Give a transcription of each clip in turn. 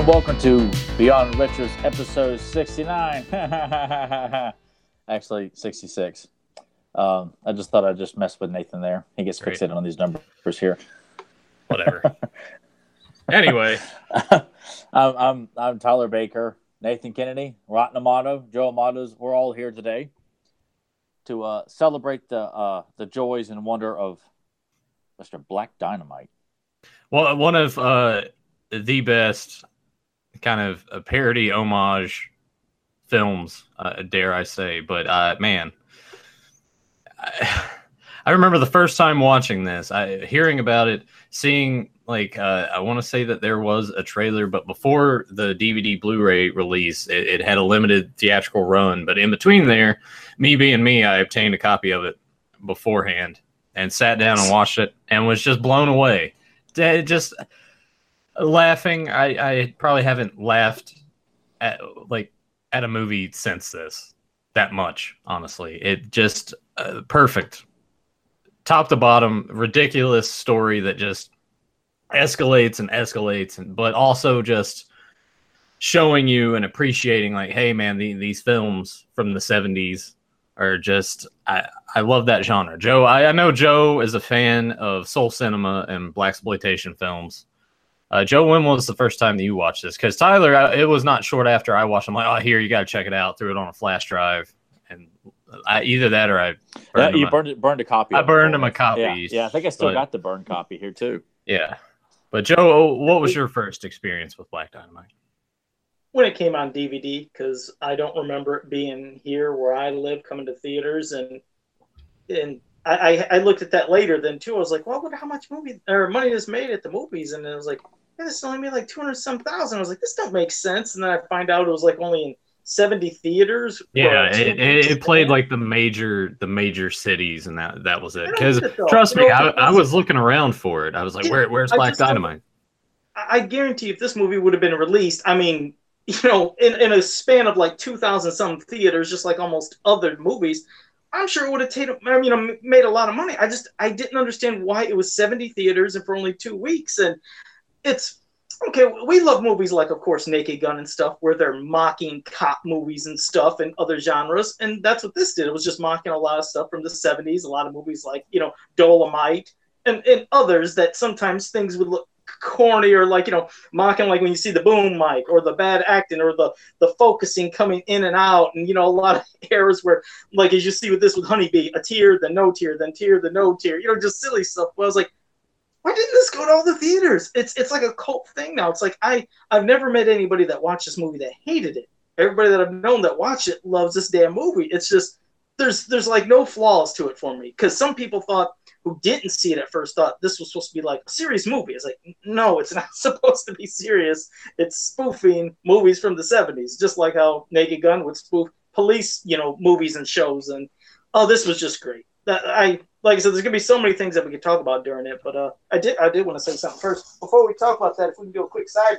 and welcome to Beyond Retros episode 69. Actually, 66. I just thought I'd just mess with Nathan there. He gets fixated on these numbers here. Whatever. Anyway. I'm Tyler Baker, Nathan Kennedy, Rotten Amato, Joe Amatos. We're all here today to celebrate the joys and wonder of Mr. Black Dynamite. Well, one of the best kind of a parody homage films, dare I say. But man, I remember the first time watching this, hearing about it, seeing I want to say that there was a trailer, but before the DVD Blu-ray release, it had a limited theatrical run. But in between there, me being me, I obtained a copy of it beforehand and sat down and watched it and was just blown away. Just laughing. I probably haven't laughed at a movie since this that much, honestly. It just perfect. Top to bottom, ridiculous story that just escalates and escalates, but also just showing you and appreciating, like, hey man, these films from the 70s are just, I love that genre. Joe, I know Joe is a fan of soul cinema and blaxploitation films. Joe, when was the first time that you watched this? Because Tyler, it was not short after I watched. I'm like, oh, here, you got to check it out. Threw it on a flash drive, and either that or I burned a copy. I burned him a copy. Yeah, I think I still got the burned copy here too. Yeah, but Joe, what was your first experience with Black Dynamite? When it came on DVD, because I don't remember it being here where I live, coming to theaters, and I looked at that later then too. I was like, well, look how much money is made at the movies, and it was like, yeah, this only made like 200-some thousand. I was like, this don't make sense, and then I find out it was like only in 70 theaters. Yeah, it played like the major cities, and that was it. Because trust me, I was looking around for it. I was like, where's Black Dynamite? I guarantee if this movie would have been released, I mean, in a span of like 2,000 some theaters, just like almost other movies, I'm sure it would have made a lot of money. I didn't understand why it was 70 theaters and for only 2 weeks. And it's okay. We love movies like, of course, Naked Gun and stuff, where they're mocking cop movies and stuff and other genres. And that's what this did. It was just mocking a lot of stuff from the 70s, a lot of movies like, Dolomite and others that sometimes things would look corny or mocking, like when you see the boom mic or the bad acting or the focusing coming in and out, and a lot of errors where, like, as you see with this with Honeybee, a tear, then no tear, then tear, then no tear, just silly stuff. But I was like, why didn't this go to all the theaters? It's like a cult thing now. It's like I've never met anybody that watched this movie that hated it. Everybody that I've known that watched it loves this damn movie. It's just there's like no flaws to it for me, because some people who didn't see it at first thought this was supposed to be like a serious movie. It's like, no, it's not supposed to be serious. It's spoofing movies from the 70s, just like how Naked Gun would spoof police, movies and shows. And this was just great. Like I said, there's gonna be so many things that we could talk about during it, but I did want to say something first before we talk about that. If we can do a quick side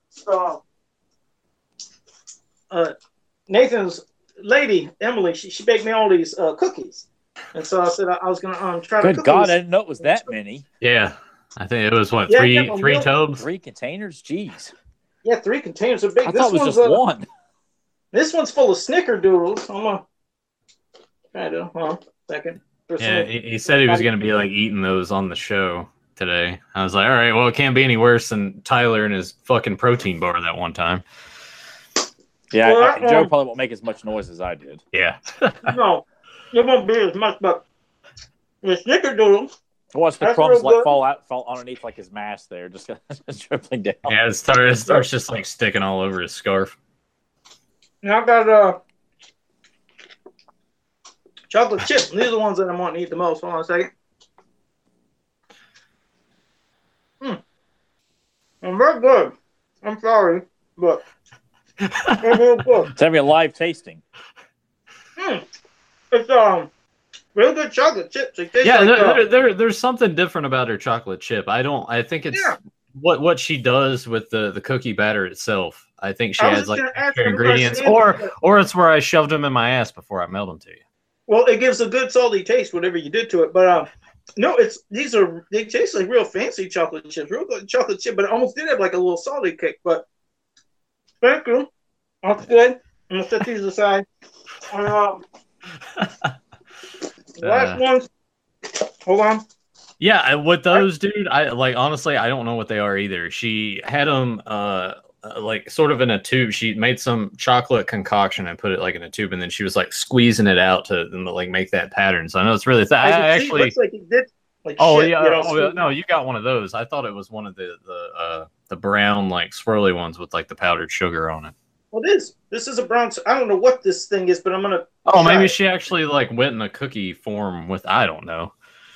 rant, Nathan's lady Emily, she baked me all these cookies. And so I said I was going to try to cook. Good God, I didn't know it was that many. Yeah. I think it was, three tubs? 3 containers? Jeez. Yeah, 3 containers are big. I thought it was just one. This one's full of snickerdoodles. I'm going to try to, hold on a second. Yeah, he said he was going to be like eating those on the show today. I was like, all right, well, it can't be any worse than Tyler and his fucking protein bar that one time. Yeah, well, Joe probably won't make as much noise as I did. Yeah. No. It won't be as much, but the snickerdoodles. Watch the crumbs fall underneath like his mask there, just dripping down. Yeah, it starts just like sticking all over his scarf. Now I got chocolate chips. These are the ones that I'm wanting to eat the most. Hold on a second. I'm very good. I'm sorry, but they're real good. It's having a live tasting. It's real good chocolate chips. There's something different about her chocolate chip. I think it's what she does with the cookie batter itself. I think she adds like extra ingredients, or it's where I shoved them in my ass before I melt them to you. Well, it gives a good salty taste, whatever you did to it. But no, they taste like real fancy chocolate chips, real good chocolate chip. But it almost did have like a little salty kick. But Thank you. That's good. I'm gonna set these aside. Last ones. Hold on. Yeah, with those, dude, I like honestly, I don't know what they are either. She had them like sort of in a tube. She made some chocolate concoction and put it like in a tube, and then she was like squeezing it out to like make that pattern. So I know it's really I actually looks like it did. Like oh shit, yeah, you know, no, you got one of those. I thought it was one of the brown like swirly ones with like the powdered sugar on it. Well, it is. This is a brown. I don't know what this thing is, but I'm gonna. Oh, maybe she actually like went in a cookie form with. I don't know.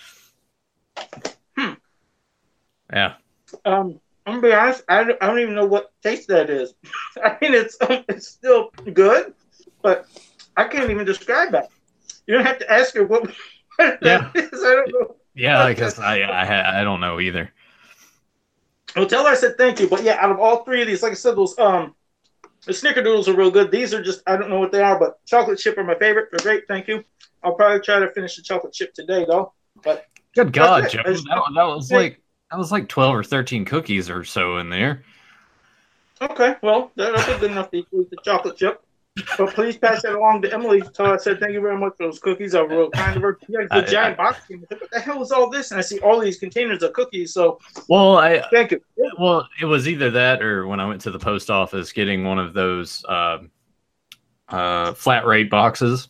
Yeah. I'm gonna be honest. I don't even know what taste that is. I mean, it's still good, but I can't even describe that. You don't have to ask her what that is. I don't know. Yeah, I guess I don't know either. Well, tell her I said thank you. But yeah, out of all three of these, like I said, those the snickerdoodles are real good. These are just I don't know what they are, but chocolate chip are my favorite. They're great. Thank you. I'll probably try to finish the chocolate chip today though. But good God, Joe, that was like 12 or 13 cookies or so in there. Okay, well that's good enough to eat the chocolate chip. But please pass that along to Emily. Tell her I said thank you very much for those cookies. I real kind of her. Yeah, the giant box. What the hell is all this? And I see all these containers of cookies. So, thank you. Well, it was either that or when I went to the post office getting one of those flat rate boxes,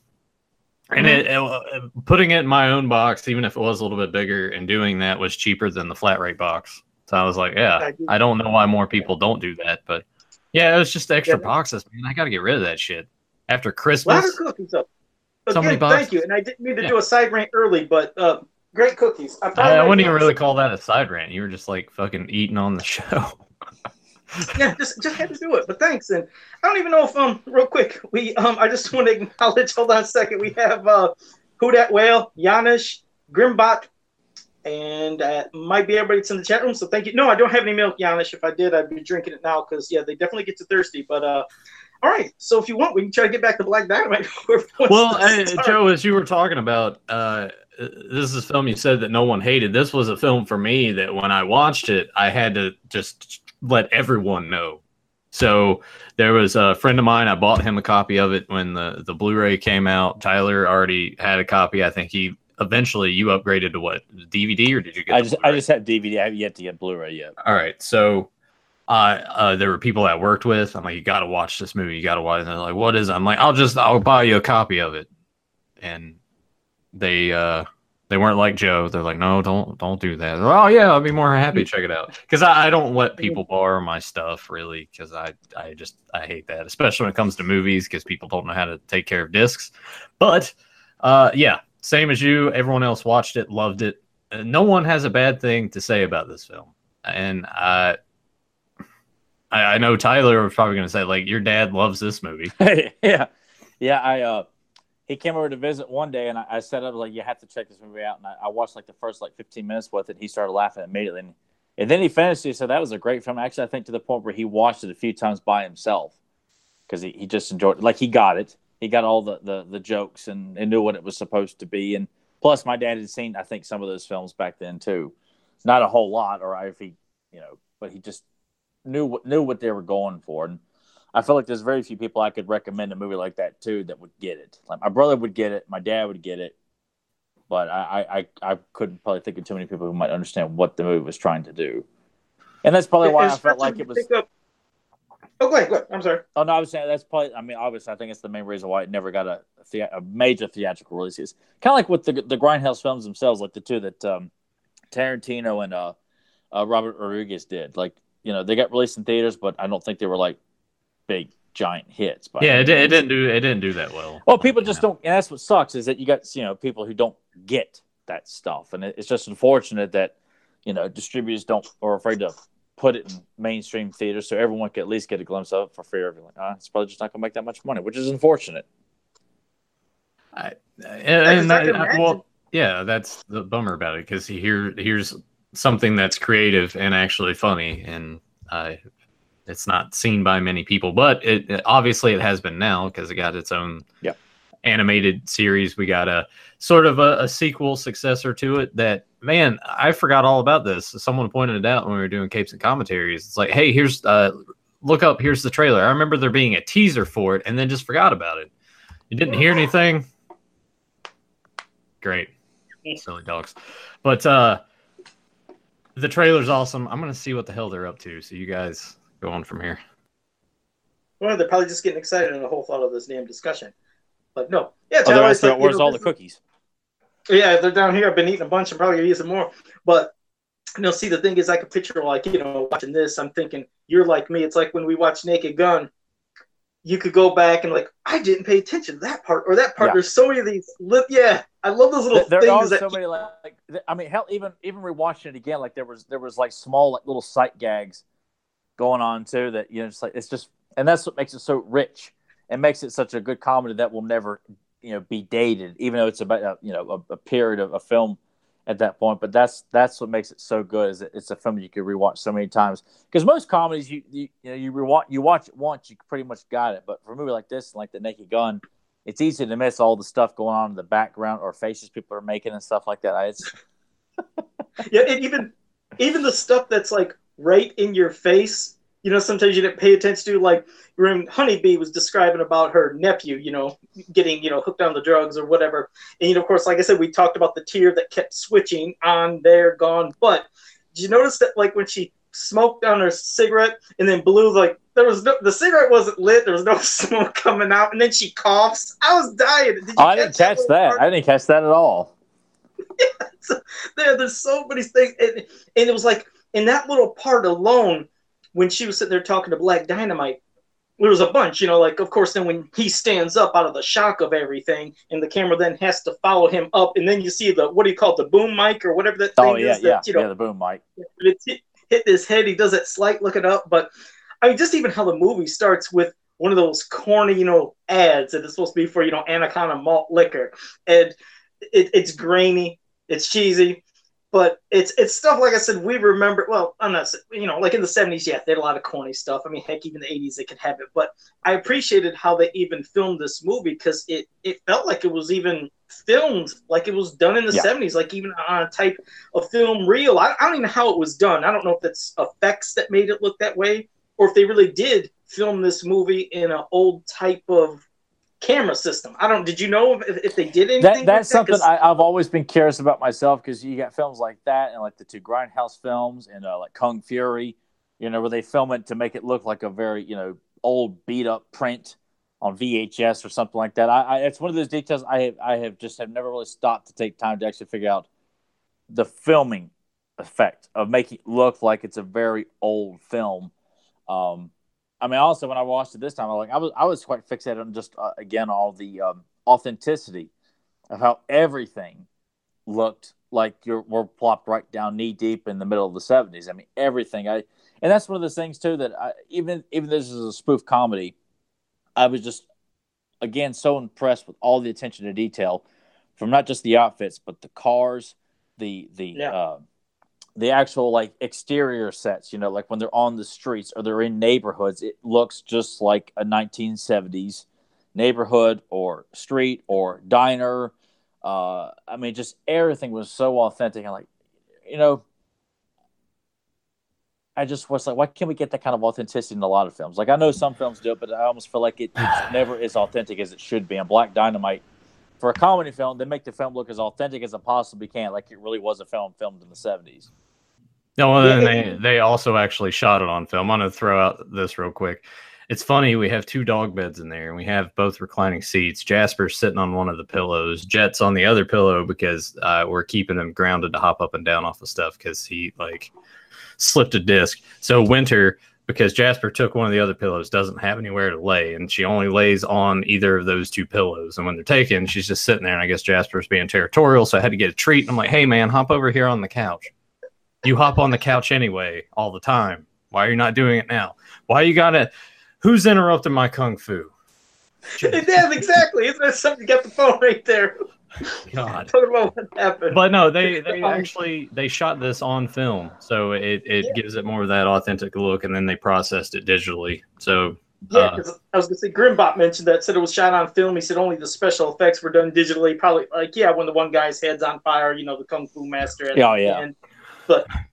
and putting it in my own box, even if it was a little bit bigger, and doing that was cheaper than the flat rate box. So I was like, yeah, I don't know why more people don't do that, but. Yeah, it was just extra boxes, man. I got to get rid of that shit. After Christmas. A lot of cookies up. Again, thank you. And I didn't mean to do a side rant early, but great cookies. I wouldn't even really call that a side rant. You were just like fucking eating on the show. Yeah, just had to do it. But thanks. And I don't even know if real quick, I just want to acknowledge, hold on a second. We have Who Dat Whale, Janish, Grimbot, and might be everybody that's in the chat room. So thank you. No, I don't have any milk, Janish. If I did, I'd be drinking it now because they definitely get you thirsty. But all right. So if you want, we can try to get back to Black Dynamite. Well, Joe, as you were talking about, this is a film you said that no one hated. This was a film for me that when I watched it, I had to just let everyone know. So there was a friend of mine. I bought him a copy of it when the Blu-ray came out. Tyler already had a copy. I think eventually you upgraded to what, DVD, or did you get I just have DVD. I have yet to get Blu-ray yet. All right. So there were people I worked with. I'm like, you got to watch this movie. You got to watch it. And they're like, what is it? I'm like, I'll buy you a copy of it. And they weren't like Joe. They're like, no, don't do that. Like, oh yeah, I'll be more happy to check it out. Because I don't let people borrow my stuff really. Because I hate that, especially when it comes to movies. Because people don't know how to take care of discs. But yeah. Same as you, everyone else watched it, loved it. No one has a bad thing to say about this film. And I know Tyler was probably going to say, like, your dad loves this movie. Yeah. He came over to visit one day, and I said, I was like, you have to check this movie out. And I watched, like, the first, 15 minutes with it. He started laughing immediately. And then he finished it. He said, that was a great film. Actually, I think to the point where he watched it a few times by himself because he just enjoyed it. Like, he got it. He got all the jokes and knew what it was supposed to be. And plus, my dad had seen, I think, some of those films back then, too. Not a whole lot, or if he, but he just knew what they were going for. And I feel like there's very few people I could recommend a movie like that, too, that would get it. Like, my brother would get it. My dad would get it. But I couldn't probably think of too many people who might understand what the movie was trying to do. And that's probably why I felt like it was... Oh, go ahead. I'm sorry. Oh, no, I was saying that's probably, obviously, I think it's the main reason why it never got a major theatrical release. It's kind of like with the Grindhouse films themselves, like the two that Tarantino and Robert Rodriguez did. Like, they got released in theaters, but I don't think they were like big, giant hits. Yeah, it didn't do that well. Well, people just don't, and that's what sucks is that you got, people who don't get that stuff. And it's just unfortunate that, distributors are afraid to put it in mainstream theaters so everyone could at least get a glimpse of it for fear of like, it's probably just not going to make that much money, which is unfortunate. Yeah, that's the bummer about it because here's something that's creative and actually funny, and it's not seen by many people, but it obviously it has been now because it got its own animated series. We got a sort of a sequel successor to it that, man, I forgot all about this. Someone pointed it out when we were doing Capes and Commentaries. It's like, hey, here's look up, here's the trailer. I remember there being a teaser for it and then just forgot about it. You didn't hear anything? Great. Silly dogs. But the trailer's awesome. I'm going to see what the hell they're up to. So you guys go on from here. Well, they're probably just getting excited in the whole thought of this damn discussion. But no. Yeah, where's all the cookies? Yeah, they're down here. I've been eating a bunch. I'm probably going to eat some more. But, see, the thing is, I can picture, watching this. I'm thinking, you're like me. It's like when we watch Naked Gun. You could go back and I didn't pay attention to that part or that part. Yeah. There's so many of these. I love those little there things. There are so many hell, even rewatching it again, there was small little sight gags going on too that it's just, and that's what makes it so rich and makes it such a good comedy that will never be dated, even though it's about a period of a film at that point. But that's what makes it so good, is it's a film you could rewatch so many times, because most comedies you watch it once, you pretty much got it. But for a movie like this, like The Naked Gun, it's easy to miss all the stuff going on in the background or faces people are making and stuff like that. Yeah, and even the stuff that's right in your face, sometimes you didn't pay attention to. When Honeybee was describing about her nephew, getting, hooked on the drugs or whatever. And, of course, like I said, we talked about the tear that kept switching on, there, gone. But did you notice that, when she smoked on her cigarette and then blew, the cigarette wasn't lit, there was no smoke coming out, and then she coughs? I was dying. I didn't catch that. I didn't catch that at all. Yeah, there's so many things. And it was in that little part alone, when she was sitting there talking to Black Dynamite, there was a bunch, of course, then when he stands up out of the shock of everything, and the camera then has to follow him up, and then you see what do you call it, the boom mic or whatever that thing is? The boom mic. It hit his head. He does that slight look it up. But, just even how the movie starts with one of those corny, ads that is supposed to be for, Anaconda malt liquor. And it's grainy, it's cheesy. But it's stuff, like I said, we remember. Well, I'm not, in the 70s, yeah, they had a lot of corny stuff. I mean, heck, even the 80s, they could have it. But I appreciated how they even filmed this movie, because it felt like it was even filmed like it was done in the 70s, even on a type of film reel. I don't even know how it was done. I don't know if that's effects that made it look that way, or if they really did film this movie in an old type of camera system. Did you know if they did anything? That's something I've always been curious about myself, because you got films like that and the two Grindhouse films and Kung Fury, where they film it to make it look like a very old beat up print on VHS or something like that. It's one of those details I have never really stopped to take time to actually figure out the filming effect of making it look like it's a very old film. Also, when I watched it this time, I was quite fixated on just again all the authenticity of how everything looked like we're plopped right down knee deep in the middle of the 70s. I mean, everything. And that's one of those things too that even this is a spoof comedy, I was just again so impressed with all the attention to detail, from not just the outfits but the cars, the actual exterior sets, when they're on the streets or they're in neighborhoods, it looks just like a 1970s neighborhood or street or diner. Just everything was so authentic. And I just was like, why can't we get that kind of authenticity in a lot of films? I know some films do it, but I almost feel like it's never as authentic as it should be. And Black Dynamite, for a comedy film, they make the film look as authentic as it possibly can, like it really was a film filmed in the 70s. No, and they also actually shot it on film. I'm going to throw out this real quick. It's funny, we have two dog beds in there, and we have both reclining seats. Jasper's sitting on one of the pillows. Jet's on the other pillow, because we're keeping him grounded to hop up and down off the stuff, because he slipped a disc. So Winter, because Jasper took one of the other pillows, doesn't have anywhere to lay, and she only lays on either of those two pillows. And when they're taken, she's just sitting there, and I guess Jasper's being territorial, so I had to get a treat. And I'm like, hey, man, hop over here on the couch. You hop on the couch anyway all the time. Why are you not doing it now? Why you gotta... Who's interrupting my kung fu? Yeah, exactly. Isn't that something? You got the phone right there. God. Talking about what happened. But no, they actually shot this on film, so it gives it more of that authentic look, and then they processed it digitally. So yeah, because I was gonna say Grimbot mentioned that, said it was shot on film. He said only the special effects were done digitally. Probably when the one guy's head's on fire, the kung fu master. At the end. But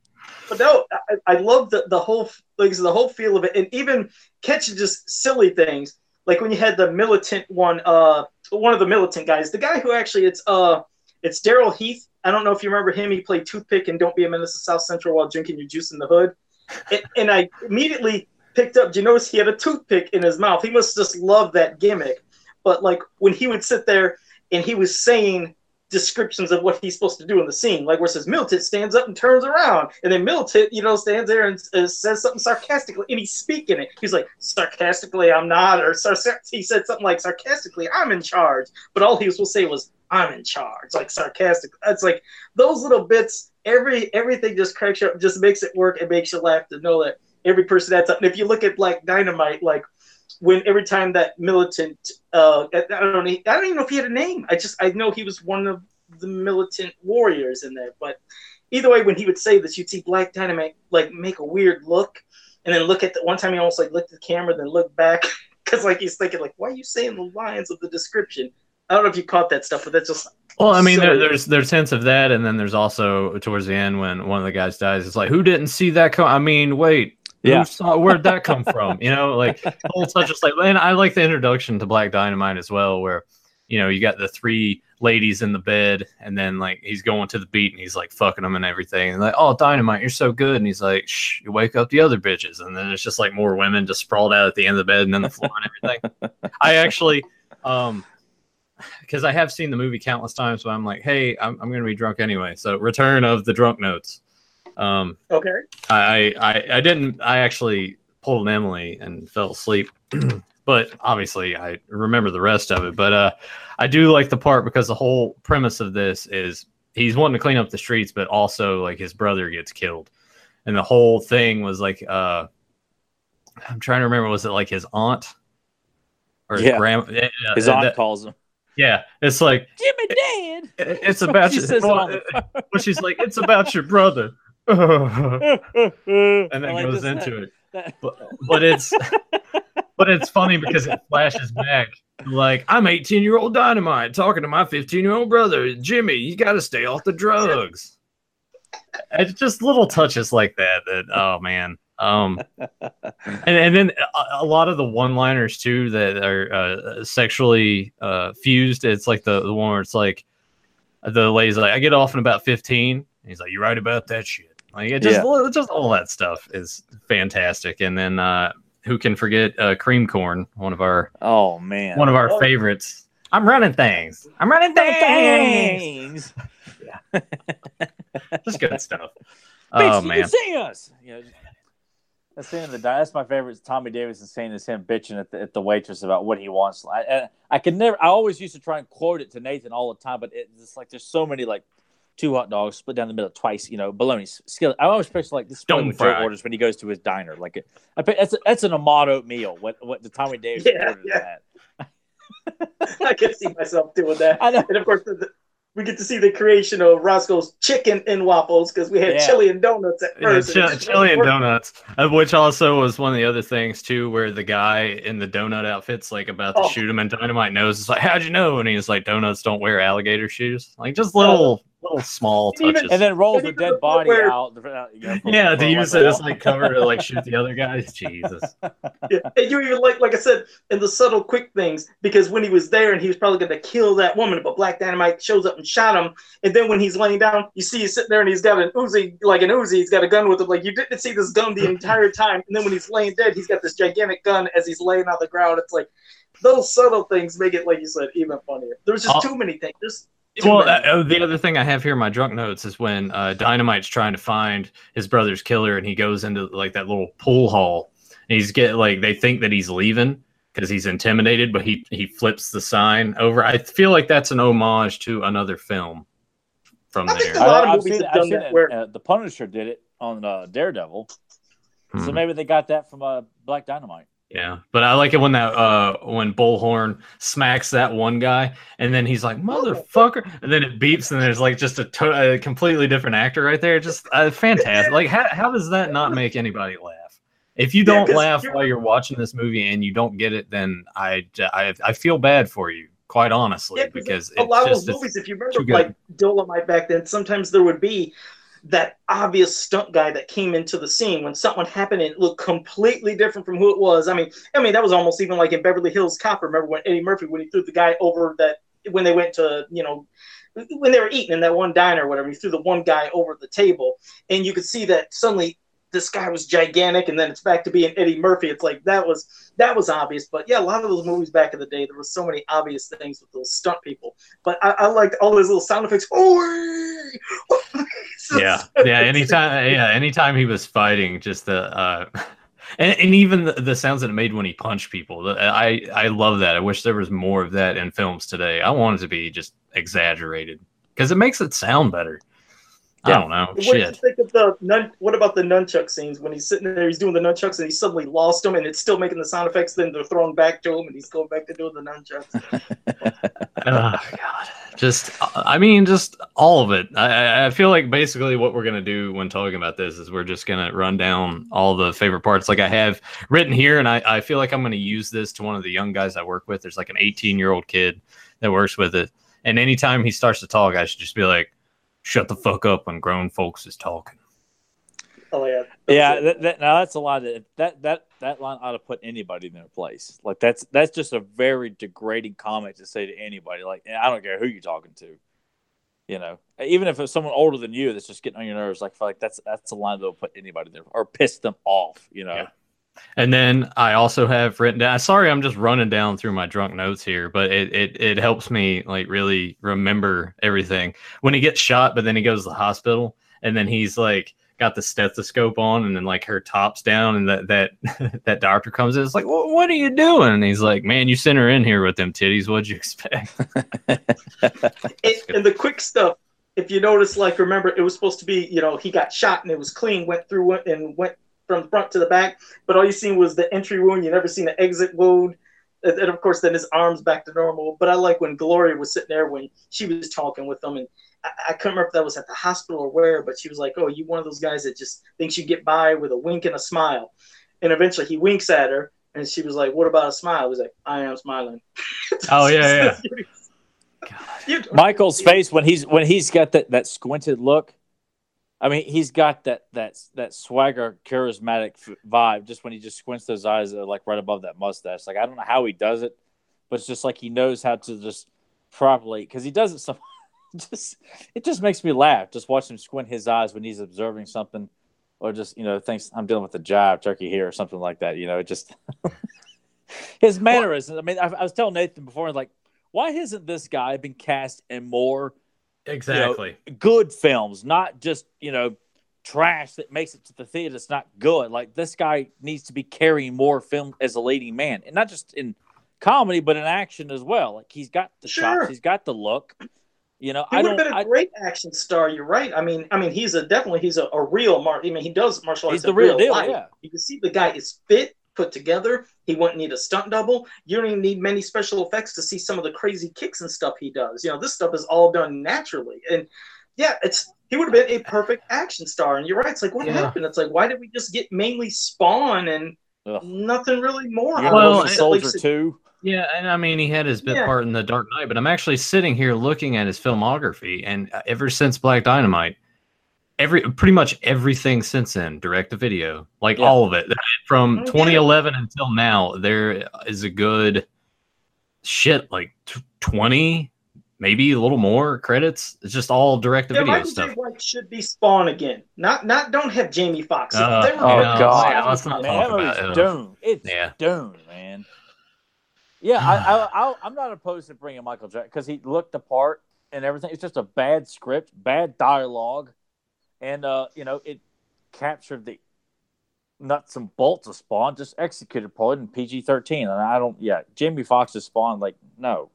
But no, I love the whole the whole feel of it, and even catching just silly things like when you had the militant one of the militant guys, the guy who actually it's Daryl Heath. I don't know if you remember him. He played Toothpick in Don't Be a Menace to South Central while drinking your juice in the hood. And I immediately picked up, do you notice he had a toothpick in his mouth? He must just love that gimmick. But like when he would sit there and he was saying descriptions of what he's supposed to do in the scene, like where it says Militant stands up and turns around, and then Militant, stands there and says something sarcastically, and he's speaking it. He's like, sarcastically, I'm not, or he said something like, sarcastically, I'm in charge. But all he was supposed to say was, I'm in charge, like sarcastic. It's like those little bits. Everything just cracks you up, just makes it work. It makes you laugh to know that every person that's up. And if you look at like Dynamite, like when every time that Militant, I don't even know if he had a name. I know he was one of the Militant warriors in there. But either way, when he would say this, you'd see Black Dynamite like make a weird look, and then look at the one time he almost like looked at the camera, then look back because like he's thinking like, why are you saying the lines of the description? I don't know if you caught that stuff, but that's just. Well, I mean, there's hints of that, and then there's also towards the end when one of the guys dies. It's like, who didn't see that come? I mean, wait, yeah, where'd that come from? Like the whole touch is like, and I like the introduction to Black Dynamite as well, where you got the three ladies in the bed, and then like he's going to the beat, and he's like fucking them and everything, and like, oh, Dynamite, you're so good, and he's like, shh, you wake up the other bitches, and then it's just like more women just sprawled out at the end of the bed and then the floor and everything. I actually, because I have seen the movie countless times, but I'm like, hey, I'm going to be drunk anyway. So Return of the Drunk Notes. Okay. I actually pulled an Emily and fell asleep, but obviously I remember the rest of it. But I do like the part because the whole premise of this is he's wanting to clean up the streets, but also like his brother gets killed. And the whole thing was like, I'm trying to remember, was it like his aunt or his grandma? His aunt calls him. Yeah, it's like Jimmy Dad. It's about but she's like, it's about your brother, and then goes into it. But it's funny because it flashes back. Like, I'm 18-year-old Dynamite talking to my 15-year-old brother Jimmy. You got to stay off the drugs. It's just little touches like that. Oh man. And then a lot of the one-liners too that are sexually fused. It's like the one where it's like the lady's like, I get off in about 15, and he's like, you're right about that shit. Like it just all that stuff is fantastic. And then who can forget Cream Corn, one of our favorites. I'm running things. Yeah. Just good stuff. Oh man, you can see us. That's my favorite. Tommy Davidson saying is him bitching at the waitress about what he wants. I always used to try and quote it to Nathan all the time, but it's like there's so many like 2 hot dogs split down the middle twice, bologna skillet. I always picture like this what Joe orders when he goes to his diner. Like that's an Amato meal. What the Tommy Davidson ordered that. I can see myself doing that. I know. And of course, we get to see the creation of Roscoe's Chicken and Waffles because we had chili and donuts at first. Chili and donuts, which also was one of the other things too, where the guy in the donut outfit's like about to shoot him, and Dynamite knows. It's like, how'd you know? And he's like, donuts don't wear alligator shoes. Like just little small touches. And then rolls the dead body out. To use it as like cover to like shoot the other guys. Jesus. Yeah. And you even like I said, in the subtle quick things, because when he was there and he was probably going to kill that woman, but Black Dynamite shows up and shot him. And then when he's laying down, you see he's sitting there and he's got an Uzi, he's got a gun with him. Like you didn't see this gun the entire time. And then when he's laying dead, he's got this gigantic gun as he's laying on the ground. It's like those subtle things make it, like you said, even funnier. There's just too many things. The other thing I have here in my drunk notes is when Dynamite's trying to find his brother's killer, and he goes into like that little pool hall, and they think that he's leaving because he's intimidated, but he flips the sign over. I feel like that's an homage to another film from there. I've seen it. Where the Punisher did it on Daredevil, so maybe they got that from Black Dynamite. Yeah, but I like it when when Bullhorn smacks that one guy, and then he's like, "Motherfucker!" and then it beeps, and there's like just a completely different actor right there. Just fantastic. Like, how does that not make anybody laugh? If you don't laugh while you're watching this movie and you don't get it, then I feel bad for you, quite honestly, because a lot of those movies, if you remember, like Dolomite back then, sometimes there would be that obvious stunt guy that came into the scene when something happened and it looked completely different from who it was. I mean, that was almost even like in Beverly Hills Cop. Remember when Eddie Murphy, when he threw the guy over that, when they went to, when they were eating in that one diner or whatever, he threw the one guy over the table, and you could see that suddenly this guy was gigantic, and then it's back to being Eddie Murphy. It's like that was obvious. But yeah, a lot of those movies back in the day, there were so many obvious things with those stunt people. But I liked all those little sound effects. Anytime he was fighting, just the and even the sounds that it made when he punched people. I love that. I wish there was more of that in films today. I want it to be just exaggerated because it makes it sound better. I don't know. What did you think of what about the nunchuck scenes when he's sitting there, he's doing the nunchucks, and he suddenly lost them, and it's still making the sound effects, then they're thrown back to him, and he's going back to doing the nunchucks. Oh, God. Just all of it. I feel like basically what we're going to do when talking about this is we're just going to run down all the favorite parts like I have written here, and I feel like I'm going to use this to one of the young guys I work with. There's like an 18-year-old kid that works with it, and anytime he starts to talk, I should just be like, shut the fuck up when grown folks is talking. Oh yeah, now that's a lot of that line ought to put anybody in their place. Like that's just a very degrading comment to say to anybody. Like, I don't care who you're talking to, even if it's someone older than you that's just getting on your nerves. Like, I feel like that's a line that'll put anybody there or piss them off. Yeah. And then I also have written down. Sorry, I'm just running down through my drunk notes here, but it helps me like really remember everything. When he gets shot, but then he goes to the hospital, and then he's like got the stethoscope on, and then like her top's down, and that doctor comes in. It's like, well, what are you doing? And he's like, man, you sent her in here with them titties. What'd you expect? And the quick stuff. If you notice, like, remember, it was supposed to be, he got shot and it was clean, went from the front to the back, but all you seen was the entry wound. You never seen the exit wound. And of course, then his arm's back to normal. But I like when Gloria was sitting there when she was talking with him, and I couldn't remember if that was at the hospital or where, but she was like, oh, you one of those guys that just thinks you get by with a wink and a smile. And eventually he winks at her, and she was like, what about a smile? He's like, I am smiling. Oh, yeah. Michael's face when he's got that squinted look. I mean, he's got that swagger, charismatic vibe. Just when he just squints those eyes, like right above that mustache. Like, I don't know how he does it, but it's just like he knows how to just properly, because he does it so. It just makes me laugh. Just watch him squint his eyes when he's observing something, or just thinks I'm dealing with a jive turkey here or something like that. It just his mannerisms. I mean, I was telling Nathan before, like, why hasn't this guy been cast in more? Exactly. Good films, not just, trash that makes it to the theater. It's not good. Like, this guy needs to be carrying more film as a leading man, and not just in comedy, but in action as well. Like, he's got the chops, he's got the look. He would have been a great action star. You're right. I mean, he's a real he does martial arts. He's the real deal. Life. Yeah. You can see the guy is fit, put together. He wouldn't need a stunt double. You don't even need many special effects to see some of the crazy kicks and stuff he does. This stuff is all done naturally. And yeah, he would have been a perfect action star. And you're right. It's like, what happened? It's like, why did we just get mainly Spawn and nothing really more? Well, Soldier 2. Yeah, and I mean, he had his bit part in The Dark Knight, but I'm actually sitting here looking at his filmography, and ever since Black Dynamite, pretty much everything since then, direct to video, like all of it, from 2011 until now, there is a good like 20, maybe a little more credits. It's just all direct to video stuff. Michael J. White should be Spawn again. Not don't have Jamie Foxx. God, let's not talk about it. Doomed. It's doomed, man. Yeah, I'm not opposed to bringing Michael Jackson because he looked the part and everything. It's just a bad script, bad dialogue, and it captured the nuts and bolts of Spawn, just executed poorly in PG-13. And Jamie Foxx's Spawn, like, no.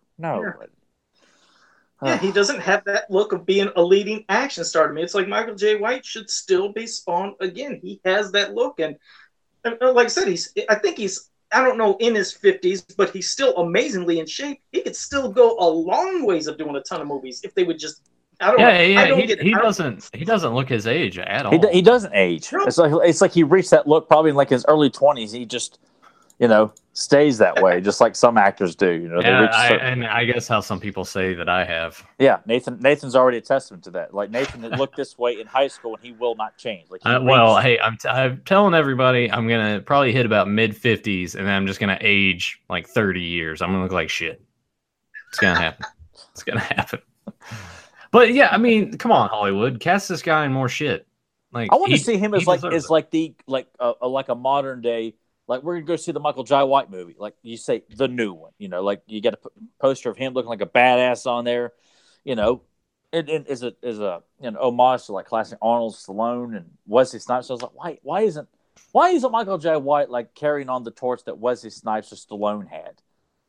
Yeah, he doesn't have that look of being a leading action star to me. It's like Michael J. White should still be Spawn again. He has that look, and like I said, I don't know, in his 50s, but he's still amazingly in shape. He could still go a long ways of doing a ton of movies if they would just. He doesn't look his age at all. He doesn't age. No. It's like he reached that look probably in like his early 20s. He just, stays that way, just like some actors do. They Yeah, reach certain... and I guess how some people say that I have. Yeah, Nathan's already a testament to that. Like Nathan looked this way in high school, and he will not change. Like hey, I'm telling everybody, I'm gonna probably hit about mid-50s, and then I'm just gonna age like 30 years. I'm gonna look like shit. It's gonna happen. It's gonna happen. But yeah, I mean, come on, Hollywood, cast this guy in more shit. Like I want to see him as a modern day. Like we're gonna go see the Michael Jai White movie. Like you say, the new one. Like you got a poster of him looking like a badass on there. It is a homage to like classic Arnold, Stallone, and Wesley Snipes. So I was like, why isn't Michael Jai White like carrying on the torch that Wesley Snipes or Stallone had?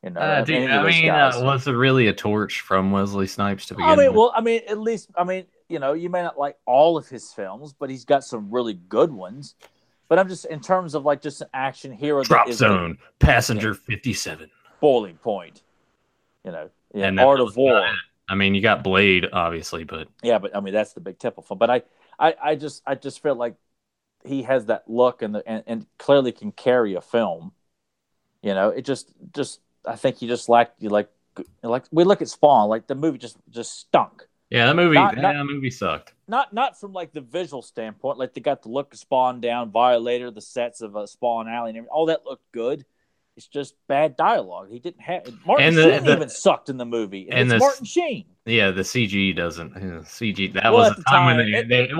Was it really a torch from Wesley Snipes to begin with? At least, you may not like all of his films, but he's got some really good ones. But I'm just, in terms of like just an action hero. Drop Zone, Passenger 57. Boiling Point. And Art of War. You got Blade, obviously, but... Yeah, but, that's the big typical film. But I just feel like he has that look and clearly can carry a film. It just I think he just lacked like we look at Spawn, like the movie just stunk. Yeah, that movie sucked. Not from like the visual standpoint, like they got the look of Spawn down, Violator, the sets of Spawn Alley, and everything. All that looked good. It's just bad dialogue. He didn't have Martin Sheen even sucked in the movie, and it's Martin Sheen. Yeah, the CG doesn't. CG that was the time when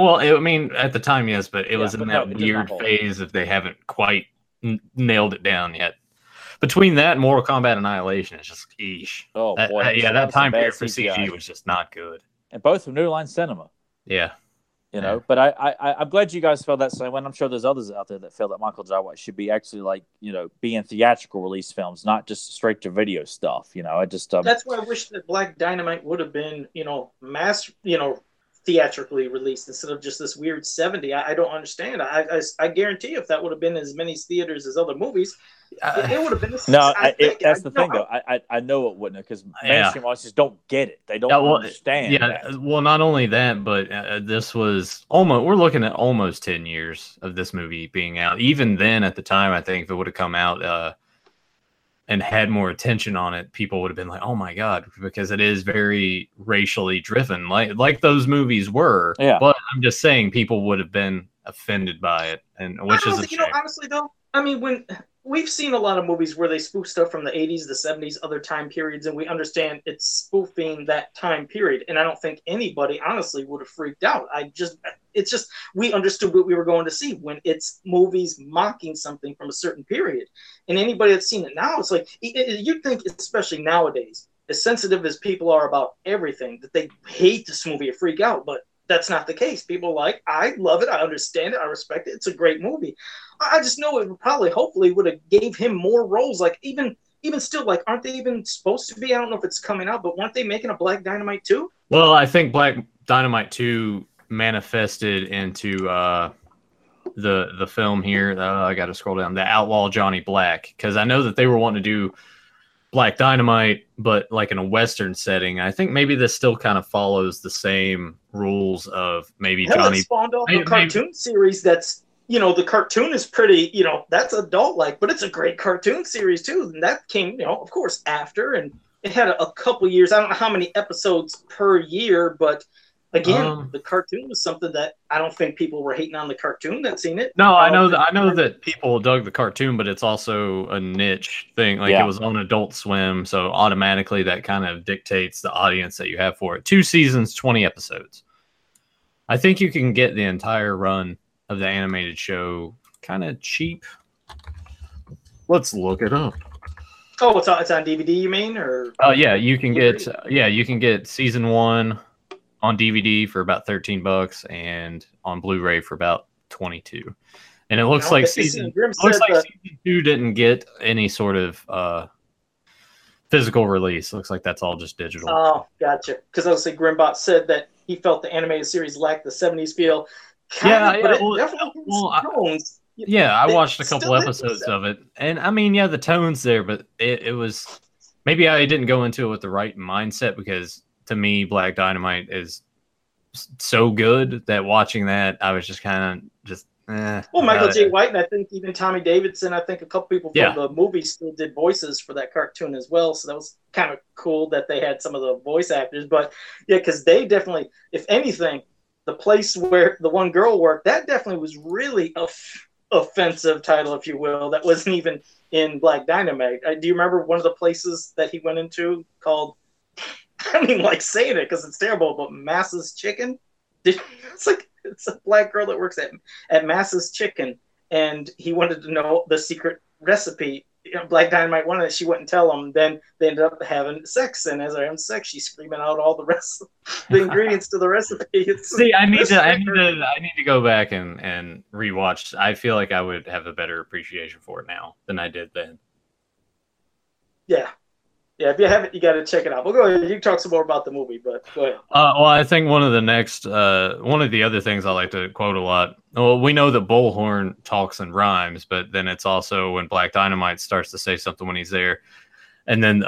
they at the time, yes, but it was in that weird phase if they haven't quite nailed it down yet. Between that and Mortal Kombat Annihilation, it's just eesh. Oh boy, that time period for CG was just not good. And both from New Line Cinema. Yeah. But I'm glad you guys felt that same way. I'm sure there's others out there that feel that Michael Jai White should be actually be in theatrical release films, not just straight to video stuff. I just that's why I wish that Black Dynamite would have been mass theatrically released instead of just this weird 70. I don't understand. I guarantee you if that would have been as many theaters as other movies, it would have been. That's the thing though. I know it wouldn't, because mainstream audiences don't get it. They don't understand. Yeah. That. Well, not only that, but this was we're looking at almost 10 years of this movie being out. Even then, at the time, I think if it would have come out and had more attention on it, people would have been like, "Oh my god," because it is very racially driven, like those movies were. Yeah. But I'm just saying, people would have been offended by it, and which is a shame. Honestly though, when we've seen a lot of movies where they spoof stuff from the 80s, the 70s, other time periods, and we understand it's spoofing that time period. And I don't think anybody honestly would have freaked out. It's just we understood what we were going to see when it's movies mocking something from a certain period. And anybody that's seen it now, it's like, you'd think, especially nowadays, as sensitive as people are about everything, that they hate this movie or freak out. But that's not the case. People I love it. I understand it. I respect it. It's a great movie. I just know it hopefully would have gave him more roles. Like even still, like, aren't they even supposed to be? I don't know if it's coming out, but weren't they making a Black Dynamite 2? Well, I think Black Dynamite 2 manifested into the film here. I got to scroll down. The Outlaw Johnny Black, because I know that they were wanting to do Black Dynamite, but like in a Western setting. I think maybe this still kind of follows the same rules of maybe Johnny. It spawned off a cartoon series that's, the cartoon is pretty, that's adult-like, but it's a great cartoon series too. And that came, of course, after, and it had a couple years. I don't know how many episodes per year, but again, the cartoon was something that I don't think people were hating on the cartoon that seen it. No, I know that people dug the cartoon, but it's also a niche thing. Like It was on Adult Swim, so automatically that kind of dictates the audience that you have for it. 2 seasons, 20 episodes. I think you can get the entire run of the animated show kind of cheap. Let's look it up. Oh, it's on DVD, you mean? Or you can get season 1 on DVD for about $13 and on Blu-ray for about $22. And it looks like season 2 didn't get any sort of physical release. Looks like that's all just digital. Oh, gotcha. Because obviously Grimbot said that he felt the animated series lacked the 70s feel. I watched a couple episodes of it, and the tone's there, but it was, maybe I didn't go into it with the right mindset, because to me, Black Dynamite is so good that watching that, I was just kind of Well, Michael J. White, and I think even Tommy Davidson, I think a couple people from the movie still did voices for that cartoon as well. So that was kind of cool that they had some of the voice actors. But yeah, because they definitely, if anything, the place where the one girl worked, that definitely was really offensive title, if you will. That wasn't even in Black Dynamite. Do you remember one of the places that he went into called, I don't even like saying it because it's terrible, but Massa's Chicken? It's a black girl that works at Massa's Chicken, and he wanted to know the secret recipe. Black Dynamite wanted it. She wouldn't tell him. Then they ended up having sex, and as they're having sex, she's screaming out all the rest of the ingredients to the recipe. I need to go back and rewatch. I feel like I would have a better appreciation for it now than I did then. Yeah. Yeah, if you haven't, you got to check it out. We'll go ahead. You can talk some more about the movie, but go ahead. Well, I think one of the other things I like to quote a lot. Well, we know that Bullhorn talks and rhymes, but then it's also when Black Dynamite starts to say something when he's there, and then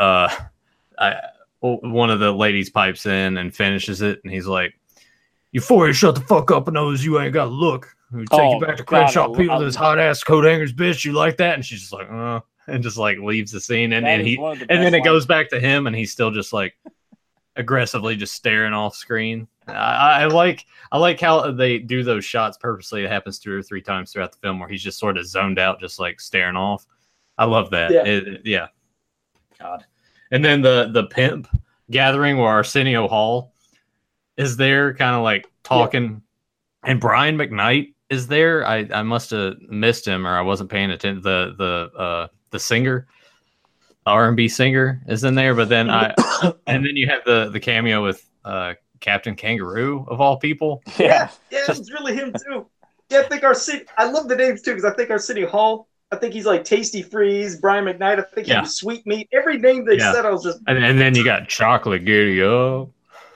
one of the ladies pipes in and finishes it, and he's like, "Euphoria, shut the fuck up, and knows you ain't got to look. We take you back to Crenshaw People, this hot ass coat hangers, bitch. You like that?" And she's just like, and just like leaves the scene, and then it goes back to him, and he's still just like aggressively just staring off screen. I like how they do those shots purposely. It happens 2 or 3 times throughout the film where he's just sort of zoned out, just like staring off. I love that. Yeah. God. And then the pimp gathering where Arsenio Hall is there, kind of like talking, and Brian McKnight is there. I must have missed him, or I wasn't paying attention. The singer, R&B singer, is in there, but then and then you have the cameo with Captain Kangaroo of all people. Yeah, it's really him too. Yeah, I think I love the names too, because I think Arsenio Hall, I think he's like Tasty Freeze, Brian McKnight, I think he was Sweet Meat. Every name they said, I was just. And then you got Chocolate Giddy Up.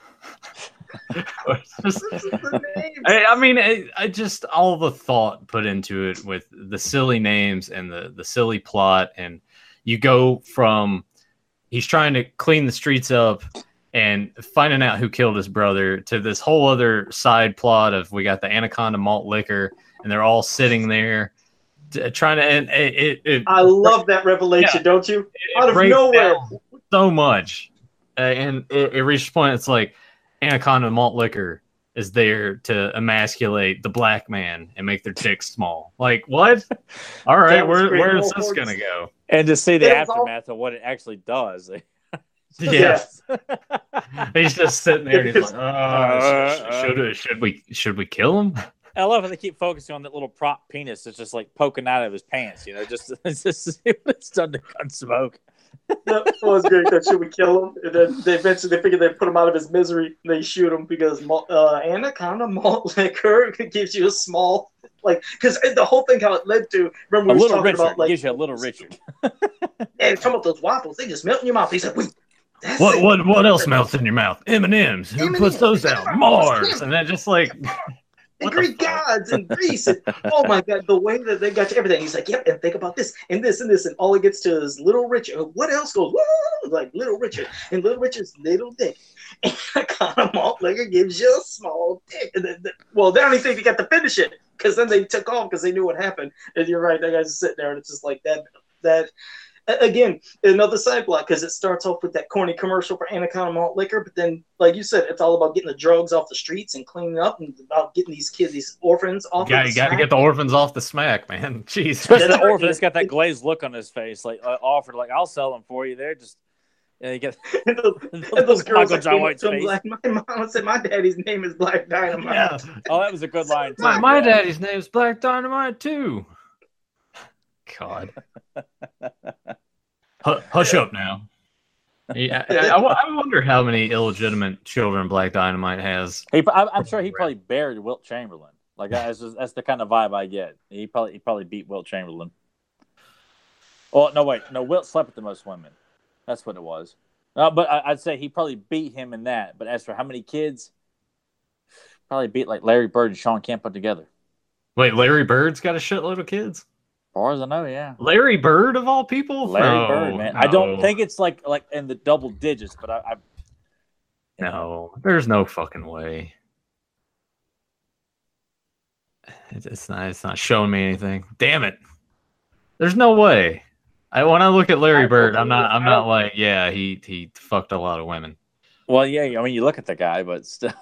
I mean, I just all the thought put into it with the silly names and the silly plot, and you go from he's trying to clean the streets up and finding out who killed his brother to this whole other side plot of we got the Anaconda malt liquor, and they're all sitting there trying to. And I love that revelation, don't you? Out of nowhere, so much, and it reached a point. It's like Anaconda malt liquor is there to emasculate the black man and make their dicks small. Like, what? All right, where is this going to go? And to see the aftermath of what it actually does. Yes. He's just sitting there and he's like, should we kill him? I love how they keep focusing on that little prop penis that's just like poking out of his pants, just to see what it's done to Gunsmoke. That was great. That should we kill him? And then they eventually figure they put him out of his misery. And they shoot him because Anaconda malt liquor gives you a small, because the whole thing how it led to. Remember, we were talking Richard, about gives you a little Richard. And talking about those waffles, they just melt in your mouth. He's like, wait. What else melts in your mouth? M&Ms. Who puts those out? Mars. And that just like. And Greek gods and Greece. And, oh my God, the way that they got to everything. He's like, yep, and think about this and this and this. And all he gets to is Little Richard. What else goes? Woo! Like Little Richard. And Little Richard's little dick. And a kind of malt liquor gives you a small dick. And then, they don't even think they got to finish it, because then they took off because they knew what happened. And you're right, that guy's sitting there and it's just like that. Again, another side plot, because it starts off with that corny commercial for Anaconda malt liquor, but then, like you said, it's all about getting the drugs off the streets and cleaning up, and about getting these orphans off. Yeah, you got to get the orphans off the smack, man. Jeez, especially the orphan that's got that glazed look on his face, like offered, like I'll sell them for you. They're just. You get and those girls like, John White's face. Like, my mom said my daddy's name is Black Dynamite. Yeah. Oh, that was a good line too. My daddy's name is Black Dynamite too. God. Hush up now. Yeah, I wonder how many illegitimate children Black Dynamite has. I'm sure he probably buried Wilt Chamberlain. Like that's the kind of vibe I get. He probably beat Wilt Chamberlain. Oh no, wait, no, Wilt slept with the most women. That's what it was. But I'd say he probably beat him in that. But as for how many kids, probably beat like Larry Bird and Sean Kemp put together. Wait, Larry Bird's got a shitload of kids? As far as I know, yeah. Larry Bird of all people? Larry Bird, man. No. I don't think it's like in the double digits, but I no, there's no fucking way. It's not showing me anything. Damn it! There's no way. When I look at Larry Bird, I'm not like, yeah, he fucked a lot of women. Well, yeah, I mean, you look at the guy, but still,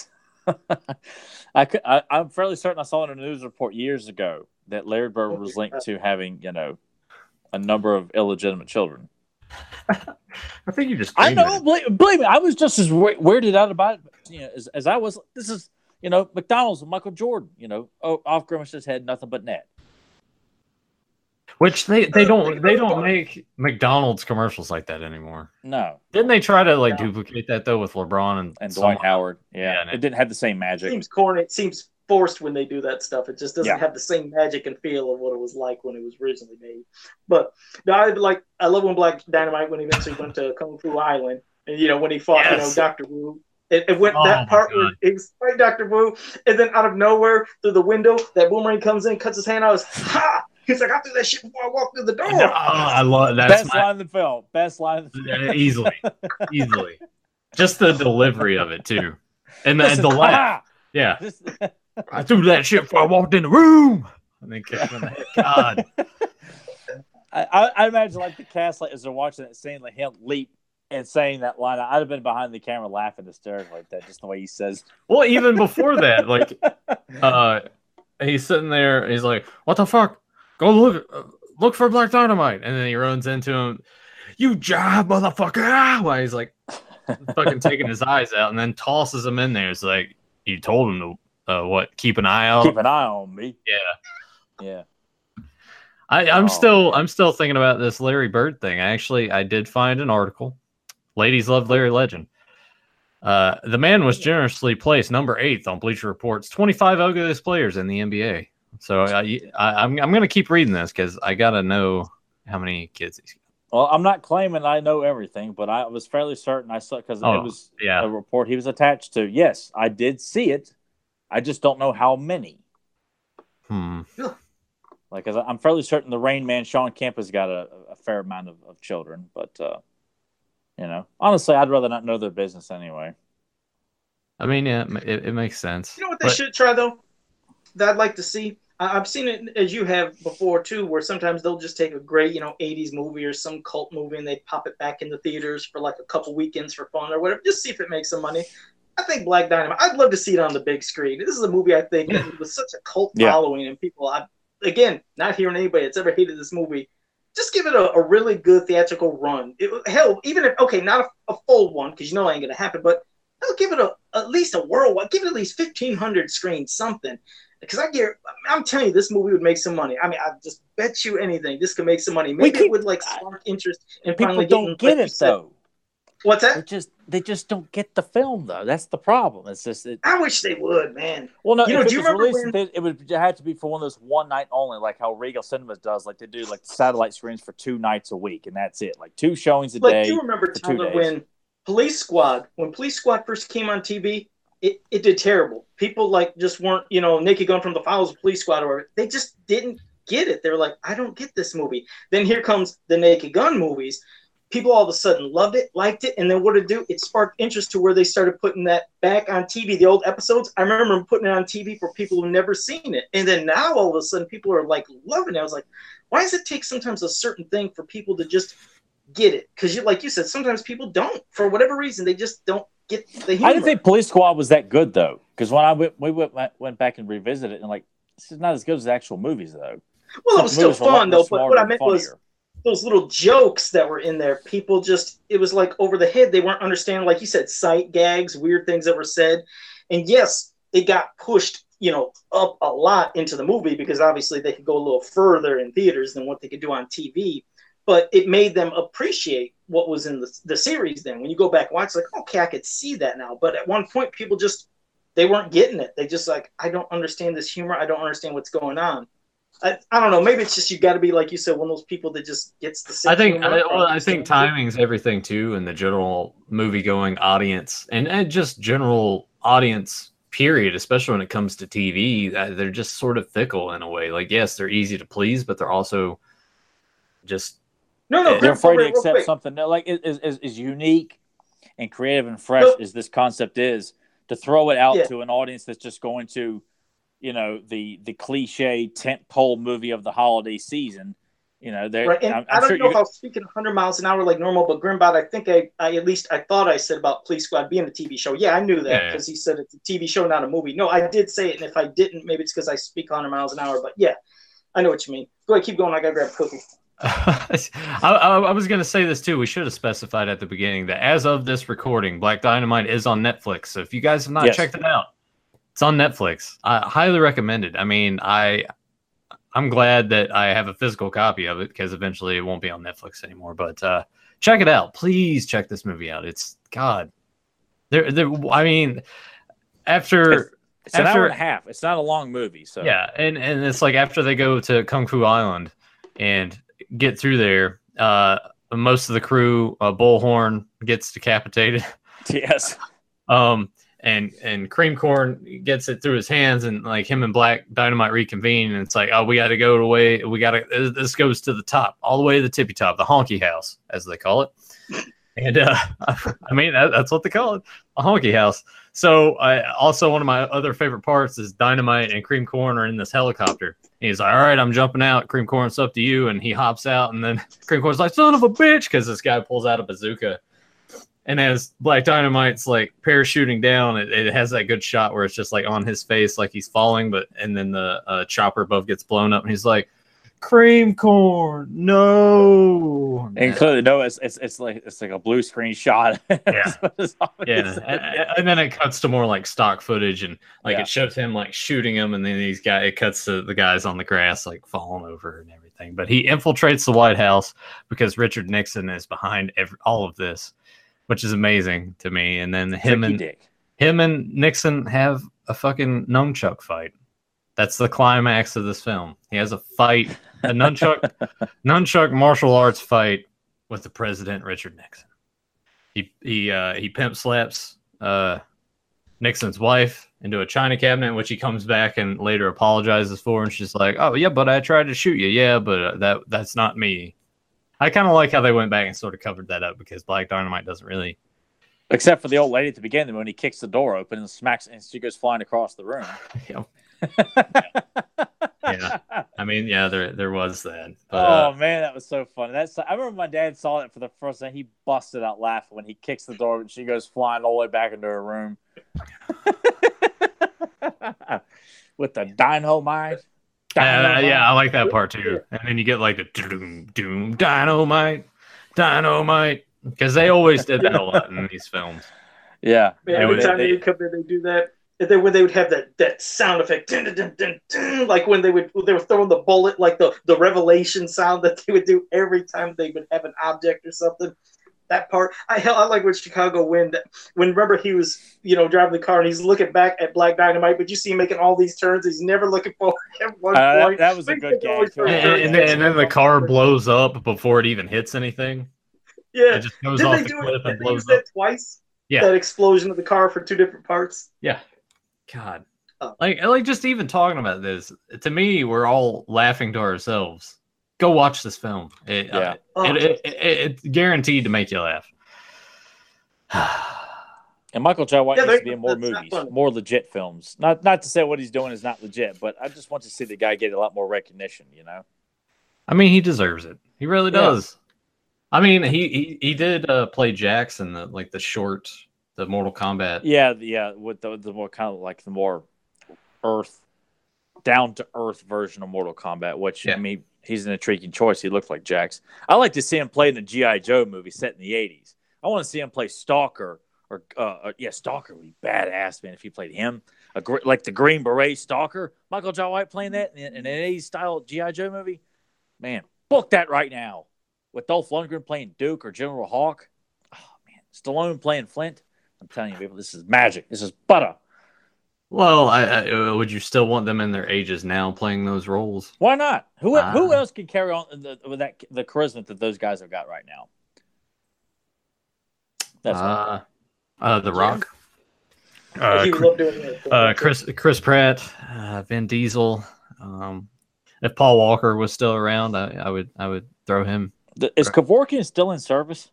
I'm fairly certain I saw in a news report years ago that Larry Bird was linked to having, a number of illegitimate children. I think you just. I know. Believe me, I was just as weirded out about it, as I was. This is, McDonald's and Michael Jordan. Off Grimish's head, nothing but net. Which they don't make McDonald's commercials like that anymore. No. Didn't they try to duplicate that though with LeBron and Dwight Howard? Yeah, it didn't have the same magic. It seems corny. It seems forced when they do that stuff. It just doesn't have the same magic and feel of what it was like when it was originally made. But no, I love when Black Dynamite when he eventually went to Kung Fu Island and when he fought Dr. Wu. It went that part where it was fight Dr. Wu, and then out of nowhere through the window that Boomerang comes in, cuts his hand out. Ha! He's like, I threw that shit before I walked through the door. I love that. Best line in the film. Best line in the film. Easily. Just the delivery of it too, and the laugh. Yeah. I threw that shit before I walked in the room. And then kicked him in the head. God. I imagine the cast as they're watching it, seeing him leap and saying that line. I'd have been behind the camera laughing hysterically like that, just the way he says. Well, even before that, he's sitting there. He's like, "What the fuck? Go look for Black Dynamite," and then he runs into him. You job, motherfucker! While he's fucking taking his eyes out, and then tosses him in there. It's like, you told him to keep an eye out. Keep an eye on me. Yeah. I'm still thinking about this Larry Bird thing. I did find an article. Ladies love Larry Legend. The man was generously placed number 8 on Bleacher Report's 25 ugliest players in the NBA. So I'm going to keep reading this because I got to know how many kids he's got. Well, I'm not claiming I know everything, but I was fairly certain I saw because it was a report he was attached to. Yes, I did see it. I just don't know how many. I'm fairly certain the Rain Man, Sean Kemp, has got a fair amount of children. But, honestly, I'd rather not know their business anyway. I mean, yeah, it makes sense. You know what they should try, though, that I'd like to see? I've seen it, as you have before, too, where sometimes they'll just take a great, 80s movie or some cult movie and they pop it back in the theaters for a couple weekends for fun or whatever, just see if it makes some money. I think Black Dynamite, I'd love to see it on the big screen. This is a movie I think with such a cult following and people, again, not hearing anybody that's ever hated this movie, just give it a really good theatrical run. Hell, even if, not a full one, because it ain't going to happen, but I'll give it at least a worldwide, give it at least 1,500 screens, something. Because I'm telling you, this movie would make some money. I mean, I just bet you anything this could make some money. Maybe it would spark interest in finally getting. People don't get it though. What's that? They just don't get the film though. That's the problem. It's just. I wish they would, man. Well, no. Do you remember it would have to be for one of those one night only, like how Regal Cinemas does. Like they do, satellite screens for 2 nights a week, and that's it. 2 showings a day. Do you remember, Tyler, when Police Squad first came on TV? It did terrible. People just weren't, Naked Gun from the Files of Police Squad, or they just didn't get it. They were like, I don't get this movie. Then here comes the Naked Gun movies. People all of a sudden loved it, liked it, and then what did it do? It sparked interest to where they started putting that back on TV, the old episodes. I remember them putting it on TV for people who've never seen it. And then now all of a sudden people are loving it. I was like, why does it take sometimes a certain thing for people to just get it? Because like you said, sometimes people don't. For whatever reason, they just don't get the humor. I didn't think Police Squad was that good though, because when we went back and revisited it, and this is not as good as the actual movies though. Well, it was still fun though. But what I meant was those little jokes that were in there. People it was over the head. They weren't understanding, like you said, sight gags, weird things that were said. And yes, it got pushed, up a lot into the movie because obviously they could go a little further in theaters than what they could do on TV. But it made them appreciate what was in the series then. When you go back and watch, okay, I could see that now. But at one point, people they weren't getting it. They just I don't understand this humor. I don't understand what's going on. I don't know. Maybe it's just you got to be, like you said, one of those people that just gets the same I think timing's everything, too, and the general movie-going audience and just general audience, period, especially when it comes to TV. They're just sort of fickle in a way. Yes, they're easy to please, but they're also just... they're afraid to accept something is unique and creative and fresh as this concept is, to throw it out to an audience that's just going to, the cliche tentpole movie of the holiday season. Right, and I'm I don't sure know if I was speaking 100 miles an hour like normal, but Grimbot, I think I at least I thought I said about Police Squad being a TV show. Yeah, I knew that because he said it's a TV show, not a movie. No, I did say it, and if I didn't, maybe it's because I speak 100 miles an hour. But yeah, I know what you mean. Go ahead, keep going. I gotta grab a cookie. I was going to say this too. We should have specified at the beginning that as of this recording, Black Dynamite is on Netflix. So if you guys have not checked it out, it's on Netflix. I highly recommend it. I mean, I'm glad that I have a physical copy of it because eventually it won't be on Netflix anymore. But check it out. Please check this movie out. It's God. I mean, after it's an hour and a half. It's not a long movie. So yeah, and it's like after they go to Kung Fu Island and get through there, most of the crew, Bullhorn gets decapitated. Yes. And Cream Corn gets it through his hands, and like him and Black Dynamite reconvene, and it's like, oh, we got to go away. This goes to the top, all the way to the tippy top, the honky house, as they call it. And I mean, that's what they call it, a honky house. So also one of my other favorite parts is Dynamite and Cream Corn are in this helicopter. He's like, all right, I'm jumping out. Cream Corn, it's up to you. And he hops out, and then Cream Corn's like, son of a bitch, because this guy pulls out a bazooka. And as Black Dynamite's like parachuting down, it has that good shot where it's just like on his face, like he's falling, and then the chopper above gets blown up, and he's like, Cream Corn, no. And clearly, no, it's like a blue screen shot. Yeah, and then it cuts to more like stock footage, and like it shows him like shooting him, and then it cuts to the guys on the grass like falling over and everything. But he infiltrates the White House because Richard Nixon is behind all of this, which is amazing to me. And then him and Nixon have a fucking nunchuck fight. That's the climax of this film. He has a fight, a nunchuck martial arts fight with the president, Richard Nixon. He pimp slaps Nixon's wife into a china cabinet, which he comes back and later apologizes for. And she's like, oh yeah, but I tried to shoot you. Yeah, but that's not me. I kind of like how they went back and sort of covered that up because Black Dynamite doesn't really. Except for the old lady at the beginning when he kicks the door open and smacks, and she goes flying across the room. Yeah. I mean, yeah, there was that. But, man, that was so funny. I remember my dad saw it for the first time. He busted out laughing when he kicks the door and she goes flying all the way back into her room with the dynamite. Yeah, I like that part too. And then you get like the doom doom dynamite, because they always did that a lot in these films. Yeah, every time they come in, they do that. When they would have that sound effect, dun, dun, dun, dun, like when they were throwing the bullet, like the revelation sound that they would do every time they would have an object or something. That part, I like when Chicago when remember he was driving the car and he's looking back at Black Dynamite, but you see him making all these turns. He's never looking forward at one point. That was a good gag. And then the car blows up before it even hits anything. Yeah, it just goes off the cliff and blows up. That twice. Yeah, that explosion of the car for two different parts. Yeah, God, like just even talking about this, to me, we're all laughing to ourselves. Go watch this film. It's guaranteed to make you laugh. And Michael Jai White needs to be in more movies, more legit films. Not to say what he's doing is not legit, but I just want to see the guy get a lot more recognition. I mean, he deserves it. He really does. I mean, he did play Jax in the Mortal Kombat. Yeah, with the more kind of like the more down to earth version of Mortal Kombat, which I mean. He's an intriguing choice. He looks like Jax. I like to see him play in the G.I. Joe movie set in the 80s. I want to see him play Stalker. Stalker would be badass, man, if he played him. Like the Green Beret Stalker. Michael Jai White playing that in an 80s style G.I. Joe movie. Man, book that right now. With Dolph Lundgren playing Duke or General Hawk. Oh, man. Stallone playing Flint. I'm telling you, people, this is magic. This is butter. Well, would you still want them in their ages now playing those roles? Why not? Who else can carry on with the charisma that those guys have got right now? That's The Rock. Chris Pratt, Vin Diesel. If Paul Walker was still around, I would throw him. Is Kevorkian still in service?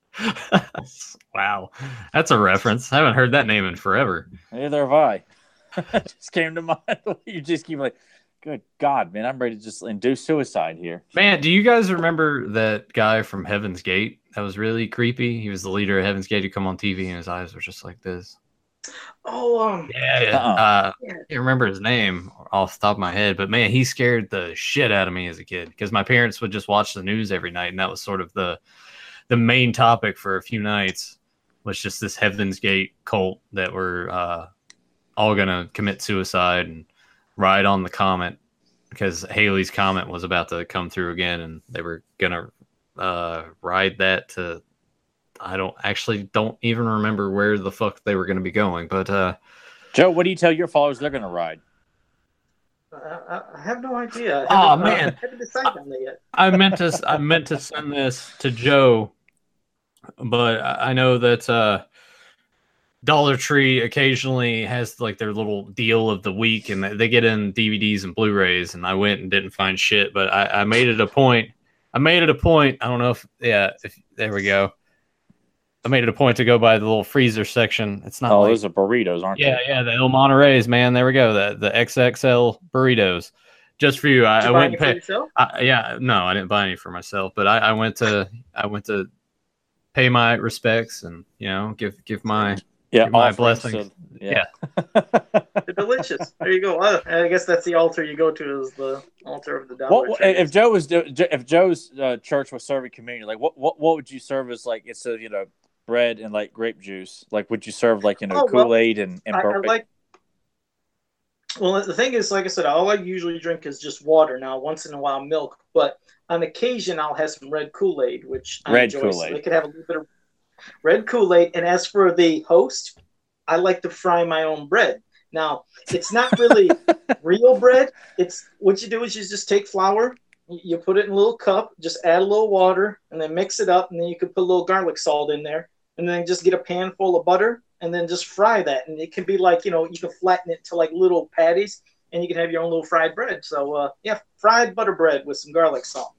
Wow, that's a reference. I haven't heard that name in forever. Neither have I. just came to mind. You just keep like, good God, man, I'm ready to just induce suicide here. Man, do you guys remember that guy from Heaven's Gate? That was really creepy. He was the leader of Heaven's Gate. He'd come on TV and his eyes were just like this. Oh, Yeah. I can't remember his name off the top of my head, but man, he scared the shit out of me as a kid because my parents would just watch the news every night, and that was sort of the main topic for a few nights was just this Heaven's Gate cult that were all gonna commit suicide and ride on the comet because Haley's comet was about to come through again, and they were gonna ride that to. I don't even remember where the fuck they were going to be going. But Joe, what do you tell your followers they're going to ride? I have no idea. Man, I haven't decided on that yet. I meant to send this to Joe, but I know that Dollar Tree occasionally has like their little deal of the week, and they get in DVDs and Blu-rays. And I went and didn't find shit, but I made it a point. I don't know if there we go. I made it a point to go by the little freezer section. It's not. Oh, those are burritos, aren't they? Yeah, the El Monterey's, man. There we go. The XXL burritos, just for you. I went and paid. No, I didn't buy any for myself, but I went to pay my respects and give my blessings. Yeah. They're delicious. There you go. I guess that's the altar you go to is the altar of the Dollar Tree. If Joe's church was serving communion, like what would you serve as like instead of bread and like grape juice? Like would you serve like Kool-Aid and Well, the thing is, like I said, all I usually drink is just water. Now, once in a while, milk, but on occasion, I'll have some red Kool-Aid, which I enjoy. Kool-Aid. So they could have a little bit of red Kool-Aid. And as for the host, I like to fry my own bread. Now, it's not really real bread. It's what you do is you just take flour, you put it in a little cup, just add a little water, and then mix it up, and then you can put a little garlic salt in there, and then just get a pan full of butter, and then just fry that. And it can be like, you can flatten it to like little patties, and you can have your own little fried bread. So, fried butter bread with some garlic salt.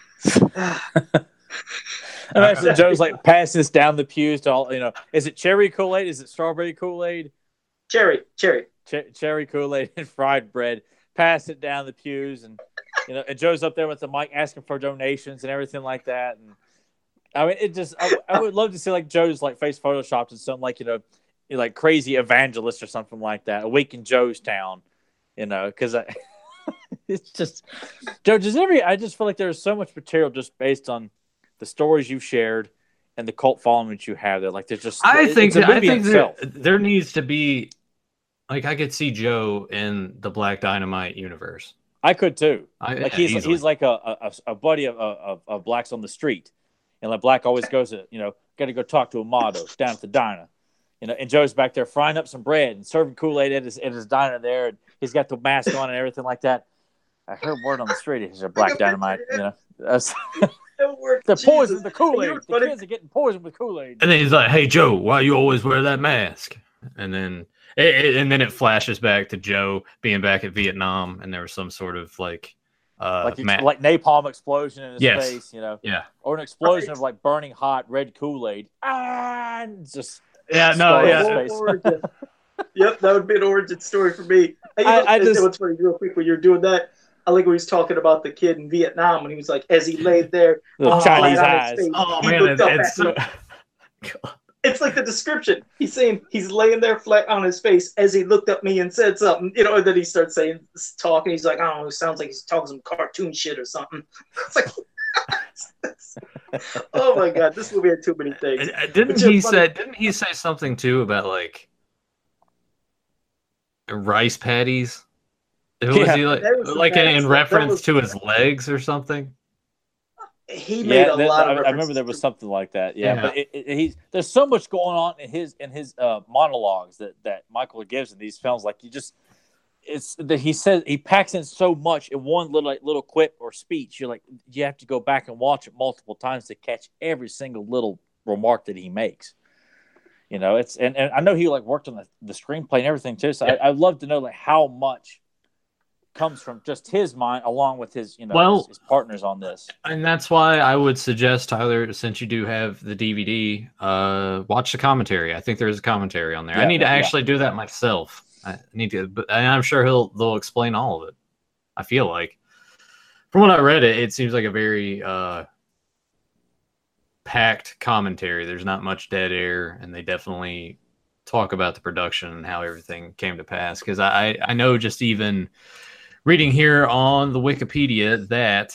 Imagine Joe's like passing this down the pews to all, is it cherry Kool-Aid? Is it strawberry Kool-Aid? Cherry Kool-Aid and fried bread. Pass it down the pews, and and Joe's up there with the mic asking for donations and everything like that. And I mean, it just I would love to see like Joe's like face photoshopped in some like like crazy evangelist or something like that. Awaken Joe's Town, because it's just Joe. I just feel like there's so much material just based on the stories you've shared and the cult following that you have. That like there's just I think there needs to be. Like I could see Joe in the Black Dynamite universe. I could too. He's like a buddy of Black's on the street, and like Black always goes to got to go talk to Amato down at the diner, and Joe's back there frying up some bread and serving Kool-Aid at his diner there, and he's got the mask on and everything like that. I heard word on the street he's a Black Dynamite. The poison, the Kool-Aid. The kids are getting poisoned with Kool-Aid. And then he's like, "Hey Joe, why you always wear that mask?" And then it flashes back to Joe being back at Vietnam, and there was some sort of like napalm explosion in his face, or an explosion of like burning hot red Kool-Aid. Just Yep, that would be an origin story for me. What's funny, real quick, when you're doing that, I like when he's talking about the kid in Vietnam, and he was like, as he laid there, Chinese eyes. It's like the description. He's saying he's laying there flat on his face as he looked at me and said something, and then he starts talking. He's like, I don't know, it sounds like he's talking some cartoon shit or something. It's like, oh my God, this movie had too many things. Didn't he say something too about like rice patties? Was he like in reference to his legs or something? He made a lot of. I remember there was something like that. Yeah. But there's so much going on in his monologues that Michael gives in these films. Like he says he packs in so much in one little quip or speech. You're like, you have to go back and watch it multiple times to catch every single little remark that he makes. It's and I know he like worked on the screenplay and everything too. So I'd love to know like how much comes from just his mind along with his his partners on this. And that's why I would suggest, Tyler, since you do have the DVD, watch the commentary. I think there's a commentary on there. I need to actually do that myself. I need to, but I'm sure they'll explain all of it. I feel like, from what I read, it seems like a very packed commentary. There's not much dead air, and they definitely talk about the production and how everything came to pass. Because I know, just even reading here on the Wikipedia, that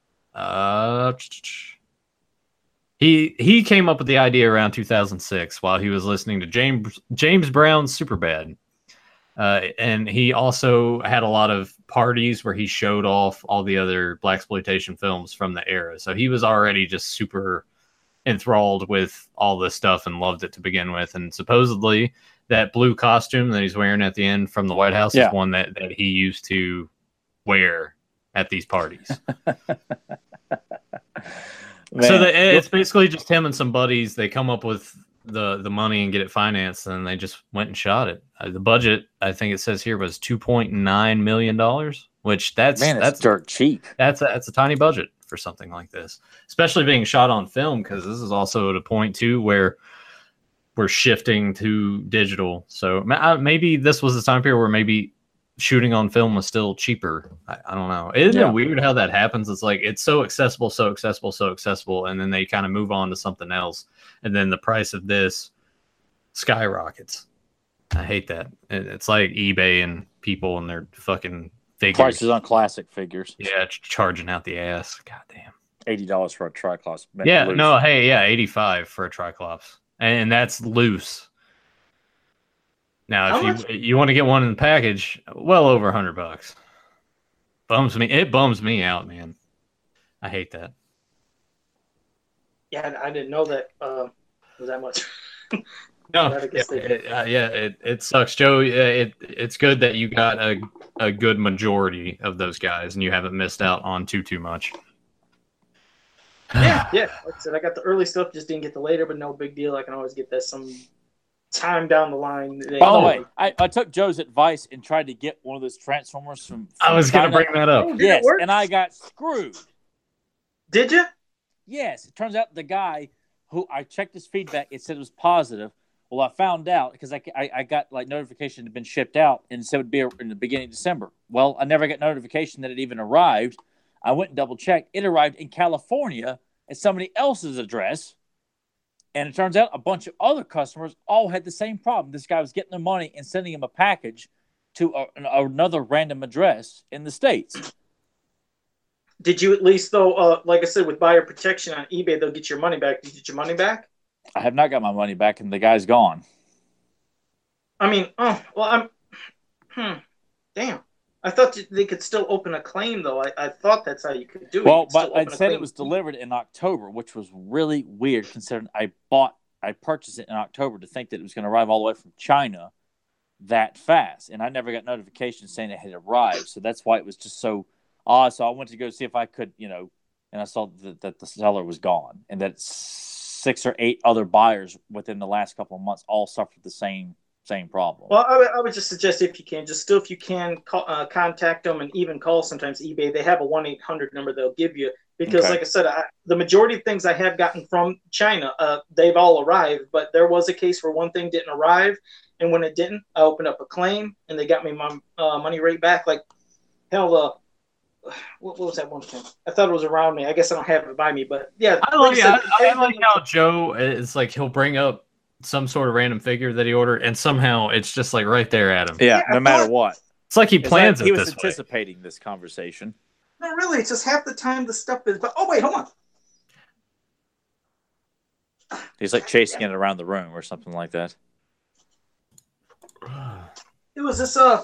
he came up with the idea around 2006 while he was listening to James Brown's Superbad. And he also had a lot of parties where he showed off all the other blaxploitation films from the era. So he was already just super enthralled with all this stuff and loved it to begin with. And supposedly that blue costume that he's wearing at the end from the White House is one that he used to wear at these parties. So it's basically just him and some buddies. They come up with the money and get it financed, and they just went and shot it. The budget, I think it says here, was $2.9 million, which that's dirt cheap. That's a tiny budget for something like this, especially being shot on film, because this is also at a point too where we're shifting to digital. So maybe this was the time period where maybe shooting on film was still cheaper. I don't know. Isn't it weird how that happens? It's like it's so accessible, and then they kind of move on to something else, and then the price of this skyrockets. I hate that. It's like eBay and people and their fucking figures. Prices on classic figures. Yeah, charging out the ass. God damn. $80 for a Triclops. Yeah, loose. No, hey, yeah, $85 for a Triclops, and that's loose. Now, if you want to get one in the package, well over $100. Bums me. It bums me out, man. I hate that. Yeah, I didn't know that was that much. No, it sucks, Joe. It's good that you got a good majority of those guys, and you haven't missed out on too much. Yeah. Like I said, I got the early stuff, just didn't get the later, but no big deal. I can always get that some time down the line. By the way, I took Joe's advice and tried to get one of those Transformers from I was going to bring that up. Yes, and I got screwed. Did you? Yes. It turns out the guy who I checked his feedback, it said it was positive. Well, I found out because I got like notification it had been shipped out and said it would be in the beginning of December. Well, I never got notification that it even arrived. I went and double checked. It arrived in California at somebody else's address. And it turns out a bunch of other customers all had the same problem. This guy was getting their money and sending him a package to another random address in the States. Did you at least, though, like I said, with buyer protection on eBay, they'll get your money back. Did you get your money back? I have not got my money back, and the guy's gone. I mean, damn. I thought they could still open a claim, though. I thought that's how you could do it. Well, but I said it was delivered in October, which was really weird considering I purchased it in October to think that it was going to arrive all the way from China that fast. And I never got notification saying it had arrived. So that's why it was just so odd. So I went to go see if I could, and I saw that the seller was gone and that 6 or 8 other buyers within the last couple of months all suffered the same problem. Well, I would just suggest if you can contact them and even call sometimes eBay. They have a 1-800 number they'll give you because, like I said, the majority of things I have gotten from China, they've all arrived. But there was a case where one thing didn't arrive, and when it didn't, I opened up a claim and they got me my money right back. Like hell, what was that one thing? I thought it was around me. I guess I don't have it by me, but yeah. I like how Joe is like he'll bring up some sort of random figure that he ordered, and somehow it's just like right there at him. Yeah, no matter what. It's like he plans it this way. He was anticipating this conversation. No, really, it's just half the time the stuff is. But wait, hold on. He's like chasing it around the room or something like that. It was this. It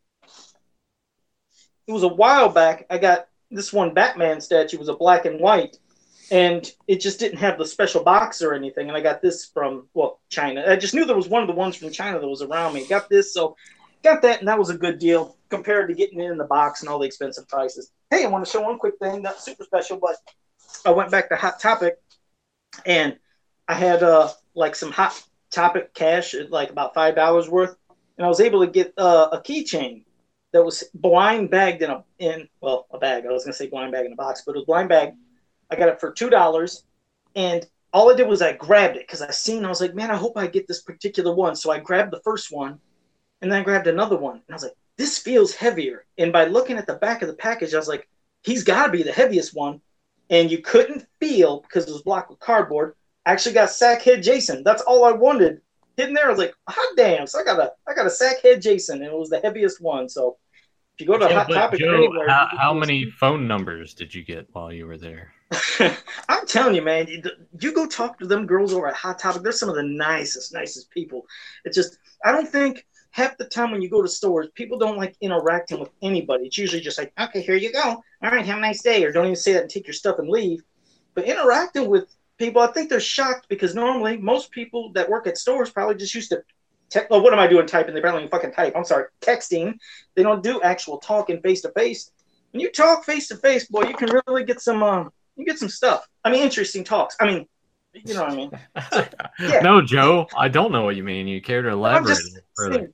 was a while back. I got this one Batman statue. It was a black and white. And it just didn't have the special box or anything. And I got this from, China. I just knew there was one of the ones from China that was around me. Got this, so got that, and that was a good deal compared to getting it in the box and all the expensive prices. Hey, I want to show one quick thing, not super special, but I went back to Hot Topic, and I had like some Hot Topic cash, like about $5 worth, and I was able to get a keychain that was blind bagged in a bag. I was going to say blind bag in a box, but it was blind bag. I got it for $2, and all I did was I grabbed it because I was like, man, I hope I get this particular one. So I grabbed the first one, And then I grabbed another one, and I was like, this feels heavier. And by looking at the back of the package, I was like, he's got to be the heaviest one. And you couldn't feel because it was blocked with cardboard. I actually got Sackhead Jason. That's all I wanted. Hitting there, I was like, hot damn! So I got a Sackhead Jason, and it was the heaviest one. So if you go to Hot Topic Joe, anywhere, how many phone numbers did you get while you were there? I'm telling you, man, you go talk to them girls over at Hot Topic. They're some of the nicest people. It's just, I don't think half the time when you go to stores, people don't like interacting with anybody. It's usually just like, okay, here you go. All right, have a nice day. Or don't even say that and take your stuff and leave. But interacting with people, I think they're shocked because normally most people that work at stores probably just used to what am I doing typing? They barely even fucking type. I'm sorry, texting. They don't do actual talking face to face. When you talk face to face, boy, you can really get some stuff. I mean, interesting talks. I mean, you know what I mean? So, yeah. No, Joe, I don't know what you mean. You care to elaborate further?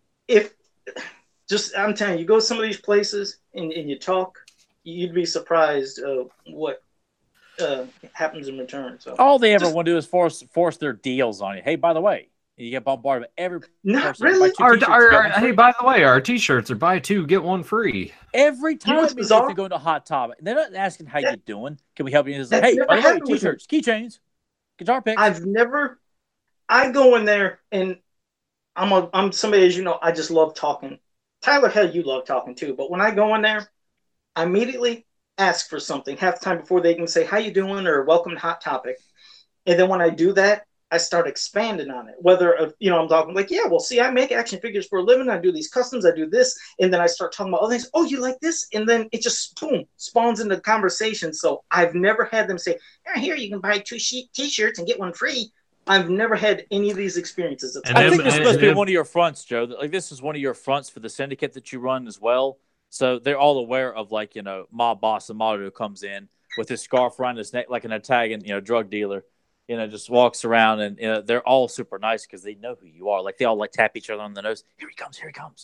I'm telling you, go to some of these places and you talk, you'd be surprised what happens in return. So all they ever want to do is force their deals on you. Hey, by the way, you get bombarded with every. Not really. Hey, by the way, our T-shirts are buy two get one free. Every time if you go into Hot Topic, they're not asking how you doing. Can we help you? It's like, hey, by the way, T-shirts, keychains, guitar picks. I go in there and I'm somebody, as you know, I just love talking. Tyler, hell, you love talking too. But when I go in there, I immediately ask for something half the time before they can say, how you doing? Or welcome to Hot Topic. And then when I do that, I start expanding on it. Whether, I'm talking like, yeah, well, see, I make action figures for a living. I do these customs. I do this. And then I start talking about other things. Oh, you like this? And then it just, boom, spawns into conversation. So I've never had them say, here, you can buy 2 T-shirts and get one free. I've never had any of these experiences. I think this is supposed to be one of your fronts, Joe. Like, this is one of your fronts for the syndicate that you run as well. So they're all aware of, like, mob boss Amato comes in with his scarf around his neck like an Italian, drug dealer. Just walks around, and they're all super nice because they know who you are. Like, they all like tap each other on the nose. Here he comes.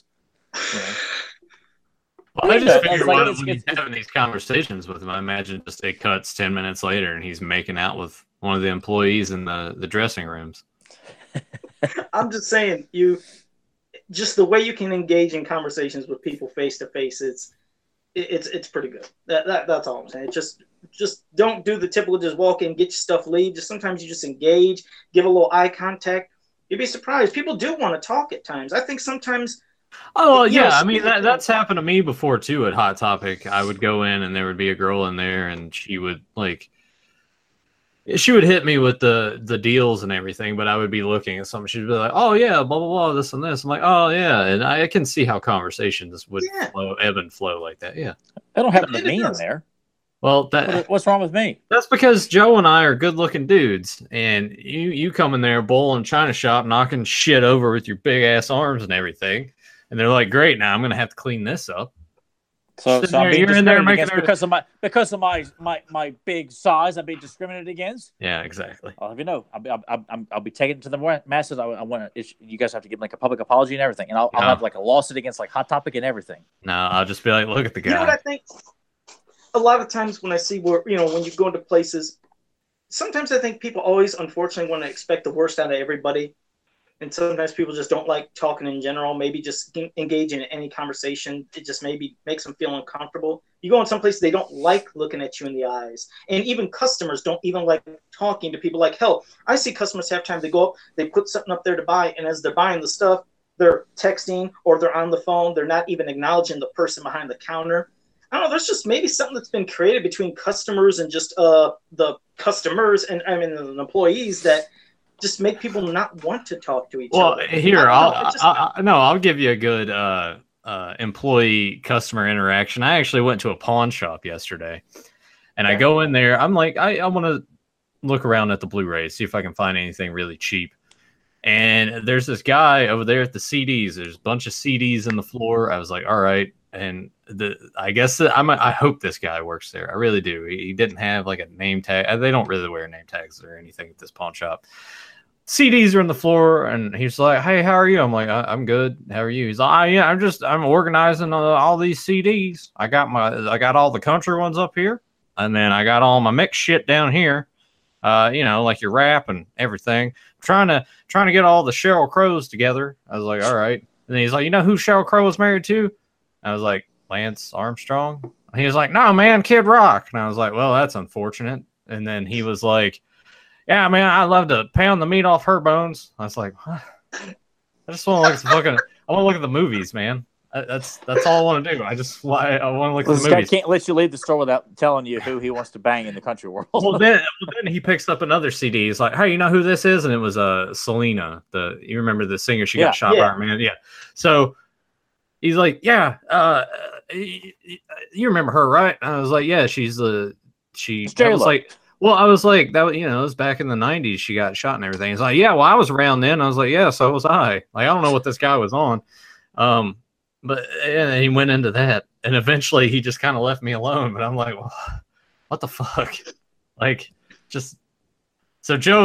Well, I just figure when he's having these conversations with him, I imagine just it cuts 10 minutes later, and he's making out with one of the employees in the dressing rooms. I'm just saying, just the way you can engage in conversations with people face to face, it's pretty good. That's all I'm saying. Just don't do the typical just walk in, get your stuff, leave. Just sometimes you just engage, give a little eye contact. You'd be surprised. People do want to talk at times. I think sometimes. Oh yeah, I mean that's happened to me before too at Hot Topic. I would go in and there would be a girl in there, and she would hit me with the deals and everything, but I would be looking at something. She'd be like, "Oh yeah, blah blah blah, this and this." I'm like, "Oh yeah," and I can see how conversations would ebb and flow like that. Yeah, that don't happen to me in there. Well, what's wrong with me? That's because Joe and I are good-looking dudes, and you come in there, bull in China shop, knocking shit over with your big-ass arms and everything, and they're like, "Great, now I'm going to have to clean this up." So I'm being discriminated against because of my big size. I'm being discriminated against. Yeah, exactly. I'll have you know, I'll be taking it to the masses. I want to. You guys have to give like a public apology and everything, and I'll have like a lawsuit against like Hot Topic and everything. No, I'll just be like, look at the guy. You know what I think? A lot of times when I see when you go into places, sometimes I think people always, unfortunately, want to expect the worst out of everybody. And sometimes people just don't like talking in general. Maybe just engage in any conversation. It just maybe makes them feel uncomfortable. You go in some places, they don't like looking at you in the eyes. And even customers don't even like talking to people. Like, hell, I see customers half time, they go up, they put something up there to buy. And as they're buying the stuff, they're texting or they're on the phone. They're not even acknowledging the person behind the counter. I don't know. There's just maybe something that's been created between customers and just the customers and the employees that just make people not want to talk to each other. Well, here I'll give you a good employee customer interaction. I actually went to a pawn shop yesterday, and I go in there. I'm like, I want to look around at the Blu-rays, see if I can find anything really cheap. And there's this guy over there at the CDs. There's a bunch of CDs in the floor. I was like, all right. And I hope this guy works there. I really do. He didn't have like a name tag. They don't really wear name tags or anything at this pawn shop. CDs are on the floor, and he's like, "Hey, how are you?" I'm like, "I'm good. How are you?" He's like, "Yeah, I'm organizing all these CDs. I got all the country ones up here, and then I got all my mixed shit down here. Like your rap and everything. Trying to get all the Sheryl Crows together." I was like, "All right." And he's like, you know who Sheryl Crow was married to? I was like, Lance Armstrong. And he was like, no, man, Kid Rock. And I was like, well, that's unfortunate. And then he was like, yeah, man, I love to pound the meat off her bones. I was like, what? I just want to look at the fucking. I want to look at the movies, man. That's all I want to do. I want to look at the movies. Guy can't let you leave the store without telling you who he wants to bang in the country world. Well, then he picks up another CD. He's like, hey, you know who this is? And it was Selena. You remember the singer? She got shot by her man. Yeah. So he's like, yeah, you remember her, right? And I was like, yeah, she's the she. I was like, well, I was like, that, you know, it was back in the 90s. She got shot and everything. He's like, yeah, well, I was around then. I was like, yeah, so was I. Like, I don't know what this guy was on. But and he went into that. And eventually he just kind of left me alone. But I'm like, well, what the fuck? Like, just. So, Joe,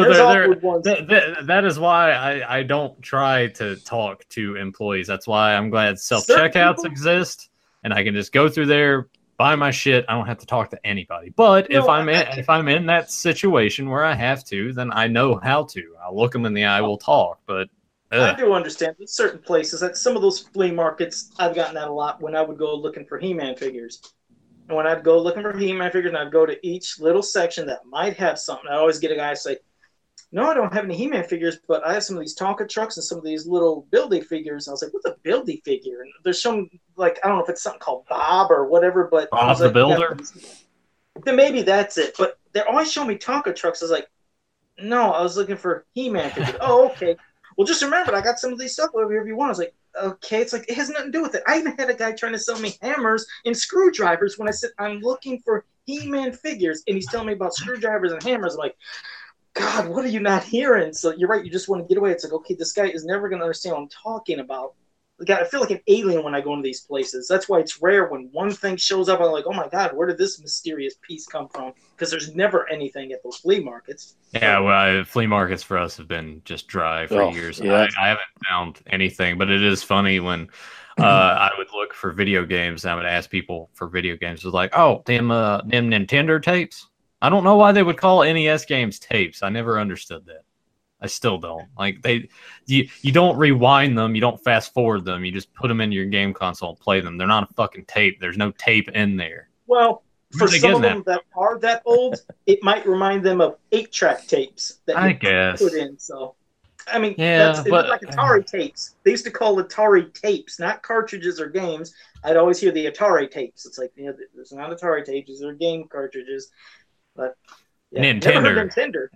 that is why I don't try to talk to employees. That's why I'm glad self-checkouts exist. And I can just go through there, buy my shit. I don't have to talk to anybody. But if I'm in that situation where I have to, then I know how to. I'll look them in the eye. We'll talk. But I do understand. There's certain places, at some of those flea markets, I've gotten that a lot when I would go looking for He-Man figures. And when I'd go looking for He-Man figures, and I'd go to each little section that might have something, I always get a guy say, no, I don't have any He-Man figures, but I have some of these Tonka trucks and some of these little Build-A figures. And I was like, what's a Build-A figure? And there's some, like, I don't know if it's something called Bob or whatever, but Bob the Builder? Then maybe that's it. But they're always showing me Tonka trucks. I was like, no, I was looking for He-Man figures. Oh, okay. Well, just remember, I got some of these stuff over here if you want. I was like, okay. It's like, it has nothing to do with it. I even had a guy trying to sell me hammers and screwdrivers when I said, I'm looking for He-Man figures. And he's telling me about screwdrivers and hammers. I'm like, God, what are you not hearing? So you're right. You just want to get away. It's like, okay, this guy is never going to understand what I'm talking about. God, I feel like an alien when I go into these places. That's why it's rare when one thing shows up. I'm like, oh my God, where did this mysterious piece come from? Because there's never anything at those flea markets. Yeah, well, flea markets for us have been just dry for years. Yeah. I haven't found anything, but it is funny when I would look for video games and I would ask people for video games. It was like, oh, them Nintendo tapes. I don't know why they would call NES games tapes. I never understood that. I still don't. Like you don't rewind them, you don't fast forward them, you just put them into your game console and play them. They're not a fucking tape. There's no tape in there. Well, for some of them that are that old, it might remind them of 8-track tapes that I guess put in. So, I mean, it's like Atari tapes. They used to call Atari tapes, not cartridges or games. I'd always hear the Atari tapes. It's like, you know, there's not Atari tapes; these are game cartridges. But yeah, Nintendo.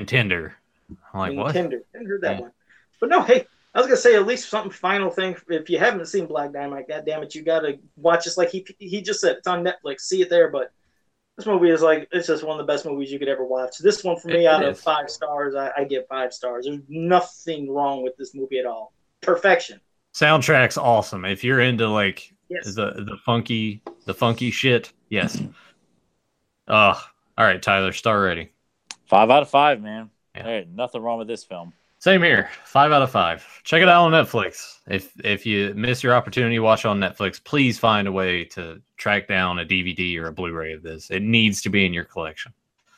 I'm like, what? Nintendo. Didn't heard that one. But no, hey, I was gonna say at least something final thing. If you haven't seen Black Dynamite, God damn it, you gotta watch. Just like he just said, it's on Netflix. See it there. But this movie is like, it's just one of the best movies you could ever watch. This one for me, out of 5 stars, I give 5 stars. There's nothing wrong with this movie at all. Perfection. Soundtrack's awesome. If you're into like the funky shit, yes. All right, Tyler, star rating. 5 out of 5, man. Yeah. Hey, nothing wrong with this film. Same here. 5 out of 5. Check it out on Netflix. If you miss your opportunity to watch on Netflix, please find a way to track down a DVD or a Blu-ray of this. It needs to be in your collection.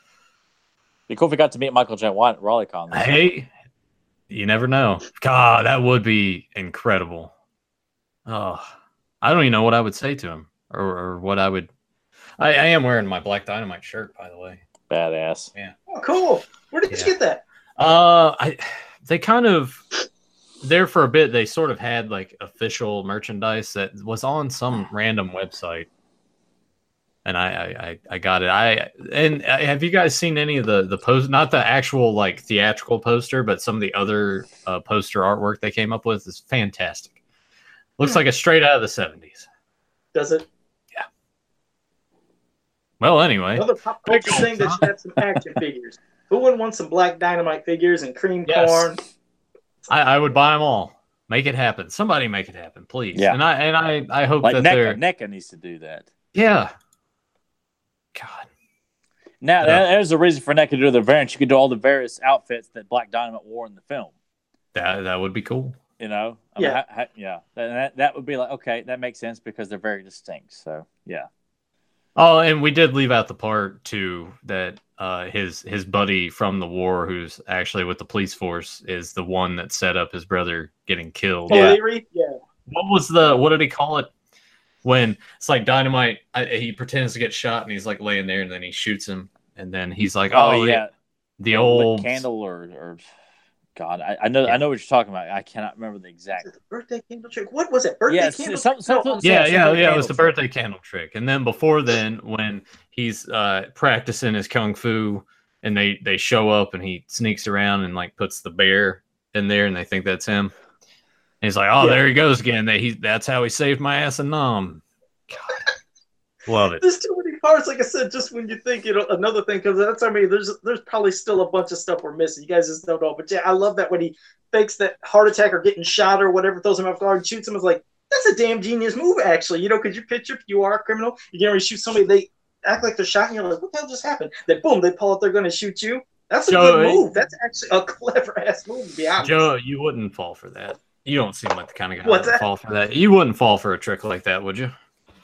Be cool if we got to meet Michael J. Rawleycon. Hey, you never know. God, that would be incredible. Oh, I don't even know what I would say to him or what I would. I am wearing my Black Dynamite shirt, by the way. Badass. Yeah. Oh, cool. Where did you get that? They kind of there for a bit. They sort of had like official merchandise that was on some random website, and I got it. Have you guys seen any of the post? Not the actual like theatrical poster, but some of the other poster artwork they came up with is fantastic. Looks like a straight out of the 70s. Does it? Yeah. Well, anyway. Another pop culture thing that should have some action figures. Who wouldn't want some Black Dynamite figures and cream corn? I would buy them all. Make it happen. Somebody make it happen, please. Yeah. And I hope like that NECA needs to do that. Yeah. God. Now, there's a reason for NECA to do the variants. You could do all the various outfits that Black Dynamite wore in the film. That would be cool. You know? That would be like, okay, that makes sense because they're very distinct. So, yeah. Oh, and we did leave out the part, too, that his buddy from the war, who's actually with the police force, is the one that set up his brother getting killed. O'Leary? Yeah. what did he call it? When it's like Dynamite, he pretends to get shot and he's like laying there and then he shoots him and then he's like, oh yeah, the old candle or God, I know what you're talking about. I cannot remember the exact birthday candle trick. What was it? Birthday candle trick? Yeah. It was the birthday candle trick. And then before then, when he's practicing his kung fu, and they show up and he sneaks around and like puts the bear in there, and they think that's him. And he's like, oh, there he goes again. That's how he saved my ass in Nam. God. Love it. There's too many parts, like I said, just when you think, another thing, because there's probably still a bunch of stuff we're missing. You guys just don't know. But yeah, I love that when he fakes that heart attack or getting shot or whatever, throws him off guard and shoots him. It's like, that's a damn genius move, actually. Could you picture if you are a criminal, you're getting ready to shoot somebody, they act like they're shot, and you're like, what the hell just happened? Then boom, they pull out, they're going to shoot you. That's a good move. That's actually a clever ass move, to be honest. Joe, you wouldn't fall for that. You don't seem like the kind of guy that would fall for that. You wouldn't fall for a trick like that, would you?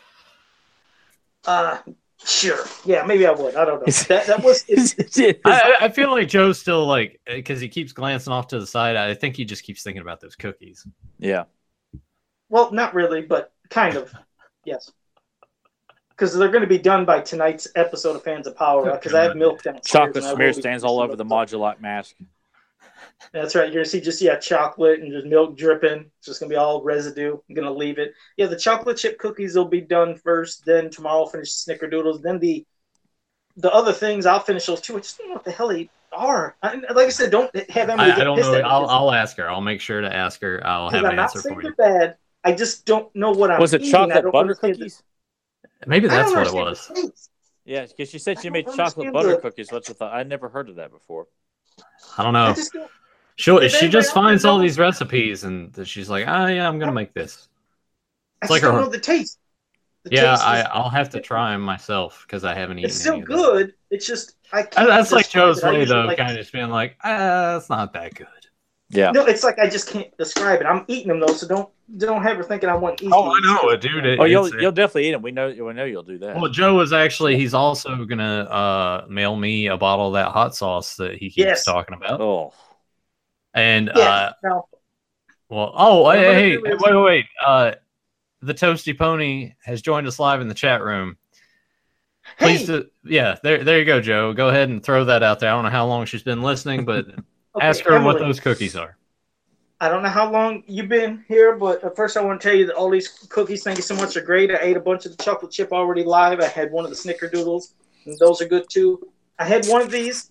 Sure. Yeah, maybe I would. I don't know. That was. I feel like Joe's still like, because he keeps glancing off to the side. I think he just keeps thinking about those cookies. Yeah. Well, not really, but kind of. Yes. Because they're going to be done by tonight's episode of Fans of Power. Because I have milk downstairs. Chocolate smear stains all over the Modulite mask. That's right. You're going to see chocolate and just milk dripping. It's just going to be all residue. I'm going to leave it. Yeah, the chocolate chip cookies will be done first. Then tomorrow I'll finish the snickerdoodles. Then the other things, I'll finish those too. I just don't know what the hell they are. Like I said, don't have Emily I don't know. I'll ask her. I'll make sure to ask her. I'll have an answer for you. Bad. I just don't know what I'm Was it eating. chocolate butter cookies? Maybe that's what it was. Yeah, because she said she made chocolate butter cookies. What's the thought? I never heard of that before. I don't know. She just finds all these recipes and she's like, yeah, I'm gonna make this. It's like don't know the taste. I'll have to try them myself because I haven't eaten. It's still good. It's just I can't. That's like Joe's way though, kind of just being like, it's not that good. Yeah. No, it's like I just can't describe it. I'm eating them though, so don't have her thinking I want to eat. Oh, I know it, dude. You'll definitely eat them. We know you'll do that. Well, Joe is actually he's also gonna mail me a bottle of that hot sauce that he keeps talking about. Oh. And hey, wait. The Toasty Pony has joined us live in the chat room. Please, there you go, Joe. Go ahead and throw that out there. I don't know how long she's been listening, but ask her Emily, what those cookies are. I don't know how long you've been here, but first I want to tell you that all these cookies, thank you so much, are great. I ate a bunch of the chocolate chip already live. I had one of the snickerdoodles, and those are good too. I had one of these.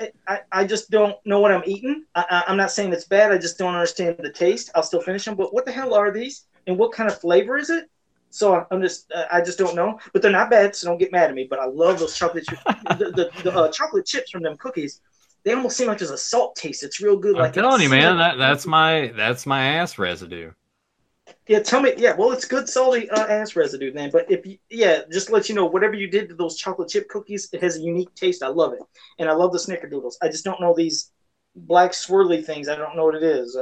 I just don't know what I'm eating. I'm not saying it's bad. I just don't understand the taste. I'll still finish them. But what the hell are these? And what kind of flavor is it? So I just don't know. But they're not bad, so don't get mad at me. But I love those chocolate chips. the chocolate chips from them cookies. They almost seem like there's a salt taste. It's real good. I'm telling you, man. That's my ass residue. Yeah, tell me. Yeah, well, it's good salty ass residue, then. But just to let you know, whatever you did to those chocolate chip cookies, it has a unique taste. I love it, and I love the snickerdoodles. I just don't know these black swirly things. I don't know what it is.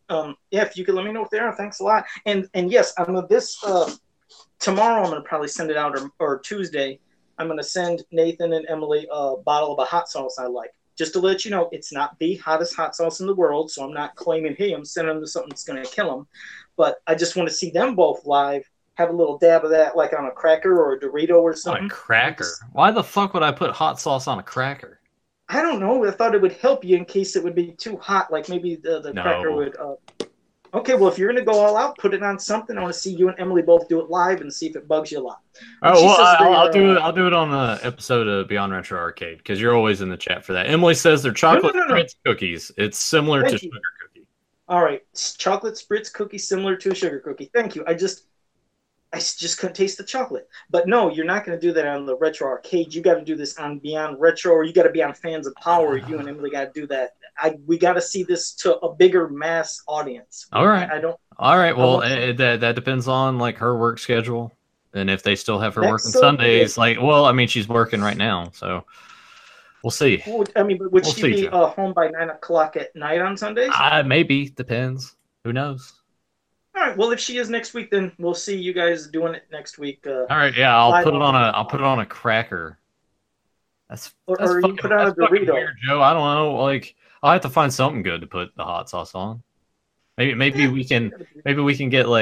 If you could let me know if they are, thanks a lot. And yes, I'm with this tomorrow. I'm gonna probably send it out or Tuesday. I'm gonna send Nathan and Emily a bottle of a hot sauce I like. Just to let you know, it's not the hottest hot sauce in the world, so I'm not claiming, hey, I'm sending them to something that's going to kill them. But I just want to see them both live, have a little dab of that, like on a cracker or a Dorito or something. On a cracker? Why the fuck would I put hot sauce on a cracker? I don't know. I thought it would help you in case it would be too hot, like maybe the cracker would... Okay, well, if you're going to go all out, put it on something. I want to see you and Emily both do it live and see if it bugs you a lot. I'll do it on the episode of Beyond Retro Arcade because you're always in the chat for that. Emily says they're chocolate spritz cookies. It's similar to sugar cookie. All right, chocolate spritz cookie similar to a sugar cookie. Thank you. I just couldn't taste the chocolate. But no, you're not going to do that on the Retro Arcade. You got to do this on Beyond Retro, or you got to be on Fans of Power. You and Emily got to do that. We got to see this to a bigger mass audience. All right. All right. Well, that depends on like her work schedule, and if they still have her working Sundays. She's working right now, so we'll see. Would she be home by 9 o'clock at night on Sundays? Maybe depends. Who knows? All right. Well, if she is next week, then we'll see you guys doing it next week. All right. Yeah, I'll put it on a cracker. That's you put on a Dorito. Weird, Joe. I don't know. Like, I'll have to find something good to put the hot sauce on. Maybe we can get like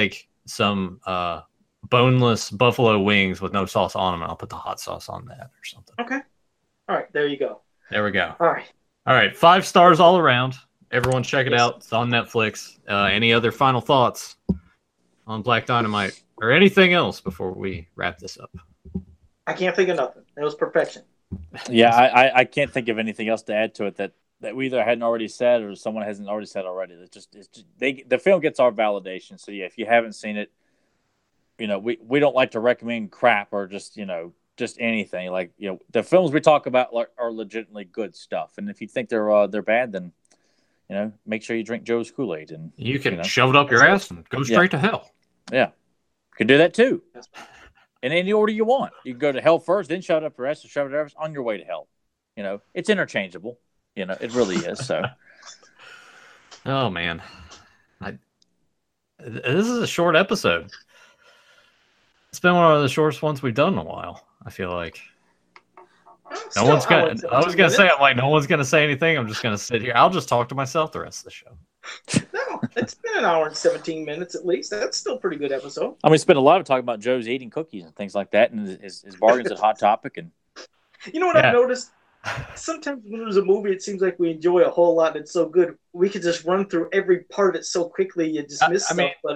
some boneless buffalo wings with no sauce on them, and I'll put the hot sauce on that or something. Okay. All right. There you go. There we go. All right. All right. 5 stars all around. Everyone check it Yes. out. It's on Netflix. Any other final thoughts on Black Dynamite or anything else before we wrap this up? I can't think of nothing. It was perfection. Yeah, I can't think of anything else to add to it that we either hadn't already said or someone hasn't already said already. It's just the film gets our validation. So yeah, if you haven't seen it, we don't like to recommend crap or just anything. Like, the films we talk about are legitimately good stuff. And if you think they're bad, then make sure you drink Joe's Kool-Aid and you can shove it up your ass and go straight to hell. Yeah, you can do that too. In any order you want. You can go to hell first, then shove it up your ass, or shove it up on your way to hell. It's interchangeable. It really is. So, oh man, this is a short episode. It's been one of the shortest ones we've done in a while. I feel like no one's gonna. I was gonna say, I'm like, no one's gonna say anything. I'm just gonna sit here. I'll just talk to myself the rest of the show. No, it's been an hour and 17 minutes at least. That's still a pretty good episode. I mean, we spent a lot of talking about Joe's eating cookies and things like that, and his bargains at Hot Topic. And you know what I've noticed? Sometimes when there's a movie, it seems like we enjoy a whole lot. And it's so good, we could just run through every part of it so quickly you just miss stuff. But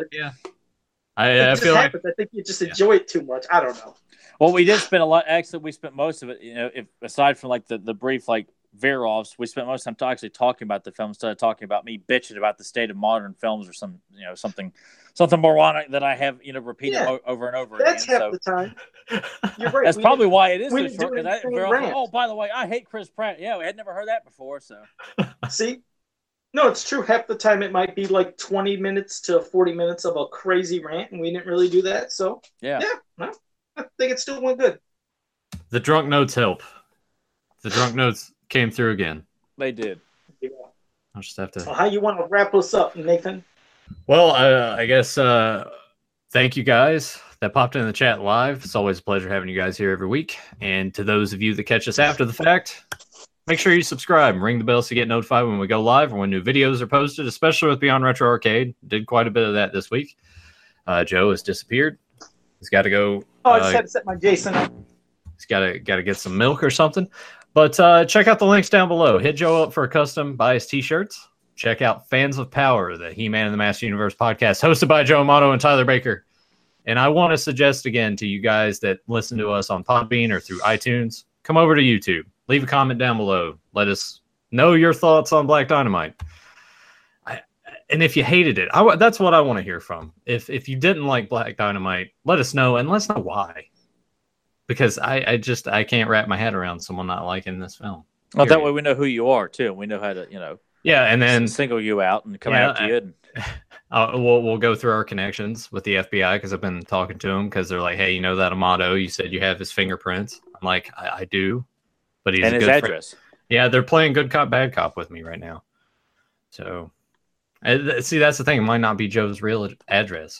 I feel happens. I think you just enjoy it too much. I don't know. Well, we did spend a lot. Actually, we spent most of it. If aside from like the brief veer-offs, we spent most of the time actually talking about the film instead of talking about me bitching about the state of modern films or something moronic that I have repeated over and over that's again. Half the time. You're right. That's probably why it is so short. Oh, by the way, I hate Chris Pratt. Yeah, we had never heard that before. So see, no, it's true. Half the time it might be like 20 minutes to 40 minutes of a crazy rant, and we didn't really do that. So no, I think it still went good. The drunk notes help. The drunk notes came through again. They did. Yeah. I'll just have to. So how you want to wrap us up, Nathan? Well, I guess thank you guys that popped in the chat live. It's always a pleasure having you guys here every week. And to those of you that catch us after the fact, make sure you subscribe and ring the bell so you get notified when we go live or when new videos are posted, especially with Beyond Retro Arcade. Did quite a bit of that this week. Joe has disappeared. He's got to go. I just had to set my Jason up. He's got to get some milk or something. But check out the links down below. Hit Joe up for a custom, buy his t-shirts. Check out Fans of Power, the He-Man and the Master Universe podcast, hosted by Joe Amato and Tyler Baker. And I want to suggest again to you guys that listen to us on Podbean or through iTunes, come over to YouTube. Leave a comment down below. Let us know your thoughts on Black Dynamite. And if you hated it, that's what I want to hear from. If you didn't like Black Dynamite, let us know, and let us know why. Because I can't wrap my head around someone not liking this film. Well, that way we know who you are too. We know how to, yeah, and then single you out and come after you. We'll go through our connections with the FBI because I've been talking to them because they're like, hey, that Amato? You said you have his fingerprints. I'm like, I do, but he's and a his good address. Friend. Yeah, they're playing good cop, bad cop with me right now. So, see, that's the thing. It might not be Joe's real address.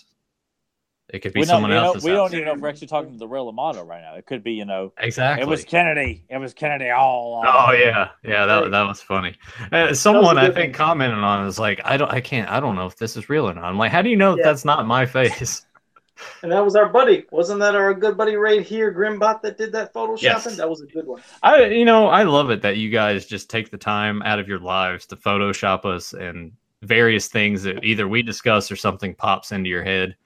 It could be someone else's. We don't even know if we're actually talking to the real Amato right now. It could be, Exactly. It was Kennedy. It was Kennedy all along. Oh yeah, that was funny. Someone I think commented on it was like, I don't know if this is real or not. I'm like, how do you know that's not my face? And that was our buddy. Wasn't that our good buddy right here, Grimbot, that did that photoshopping? Yes. That was a good one. I love it that you guys just take the time out of your lives to Photoshop us and various things that either we discuss or something pops into your head.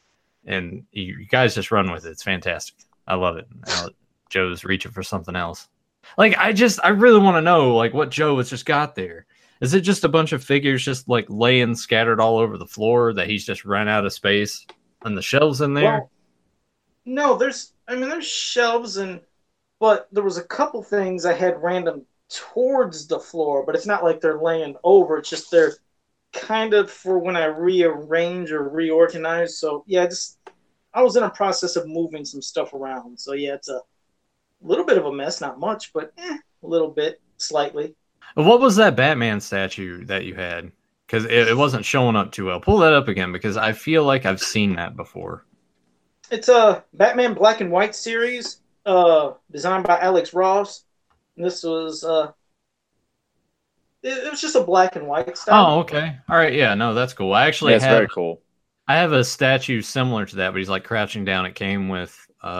And you guys just run with it. It's fantastic. I love it. Joe's reaching for something else. Like, I really want to know, like, what Joe has just got there. Is it just a bunch of figures just, like, laying scattered all over the floor that he's just run out of space and the shelves in there? Well, no, there's shelves, but there was a couple things I had random towards the floor, but it's not like they're laying over. It's just they're kind of for when I rearrange or reorganize. So yeah, I was in a process of moving some stuff around. So yeah, it's a little bit of a mess, not much, but a little bit, slightly. What was that Batman statue that you had? Because it wasn't showing up too well. Pull that up again because I feel like I've seen that before. It's a Batman Black and White series, designed by Alex Ross. And this was it was just a black and white style. Oh, okay. All right. Yeah, no, that's cool. I actually that's very cool. I have a statue similar to that, but he's like crouching down. It came with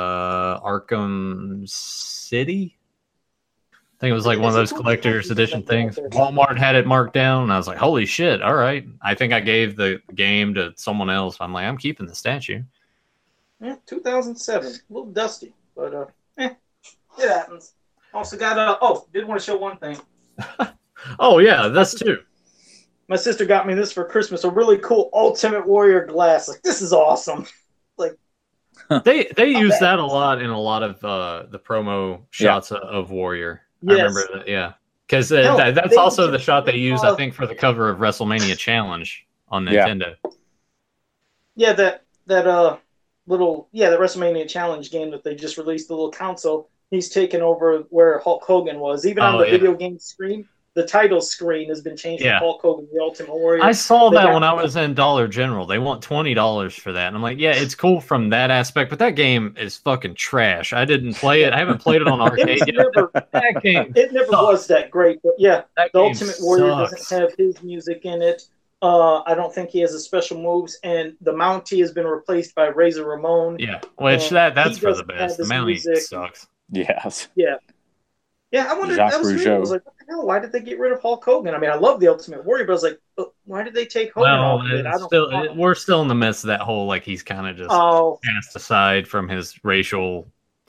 Arkham City. I think it was like one of those collector's edition things. Walmart had it marked down, and I was like, "Holy shit! All right." I think I gave the game to someone else. I'm like, "I'm keeping the statue." Yeah, 2007, a little dusty, but it happens. Also got did want to show one thing. Oh yeah, this too. My sister got me this for Christmas. A really cool Ultimate Warrior glass. Like, this is awesome. Like they use that a lot in a lot of the promo shots of Warrior. Yes. I remember that, yeah, because that's also the shot they use, I think, for the cover of WrestleMania Challenge on Nintendo. Yeah, that little the WrestleMania Challenge game that they just released, the little console. He's taken over where Hulk Hogan was. Even on the video game screen, the title screen has been changed from Hulk Hogan, the Ultimate Warrior. I saw that when I was in Dollar General. They want $20 for that. And I'm like, yeah, it's cool from that aspect, but that game is fucking trash. I didn't play it. I haven't played it on arcade yet. It never was that great. But yeah, the Ultimate Warrior doesn't have his music in it. I don't think he has a special moves, and the Mountie has been replaced by Razor Ramon. Yeah, which that's for the best. The Mountie sucks. Yes. Yeah. Yeah, I wondered. That was weird. I was like, what the hell? Why did they get rid of Hulk Hogan? I mean, I love the Ultimate Warrior, but I was like, why did they take Hogan off of it? We're still in the midst of that whole, like, he's kind of just cast aside from his racial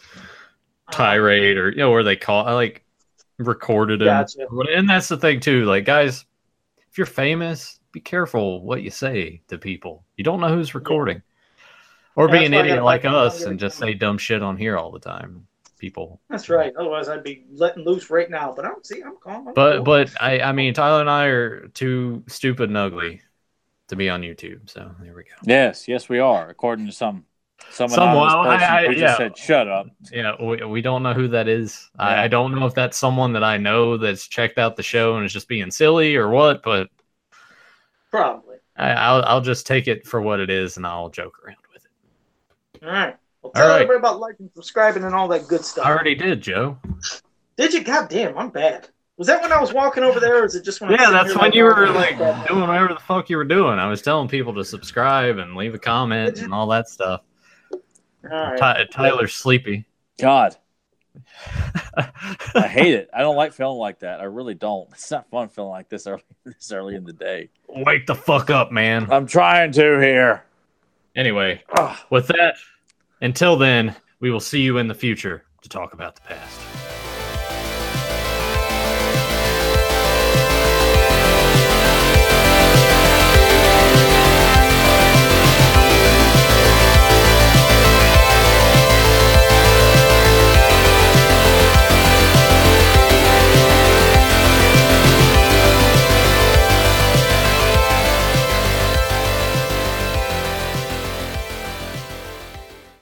tirade, or where they recorded him. Gotcha. And that's the thing too. Like, guys, if you're famous, be careful what you say to people. You don't know who's recording, or be an idiot like us and just say dumb shit on here all the time. People. That's right. Otherwise, I'd be letting loose right now. But I'm calm. But I mean, Tyler and I are too stupid and ugly to be on YouTube. So there we go. Yes, we are. According to some person who just said, "Shut up." Yeah, we don't know who that is. Yeah. I don't know if that's someone that I know that's checked out the show and is just being silly or what. But probably. I'll just take it for what it is, and I'll joke around with it. All right. Well, tell everybody about liking, subscribing, and all that good stuff. I already did, Joe. Did you? God damn, I'm bad. Was that when I was walking over there, or is it just when? Yeah, that's when you were like doing whatever the fuck you were doing. I was telling people to subscribe and leave a comment and all that stuff. All right. Tyler's sleepy. God, I hate it. I don't like feeling like that. I really don't. It's not fun feeling like this early in the day. Wake the fuck up, man. I'm trying to here. Anyway, with that. Until then, we will see you in the future to talk about the past.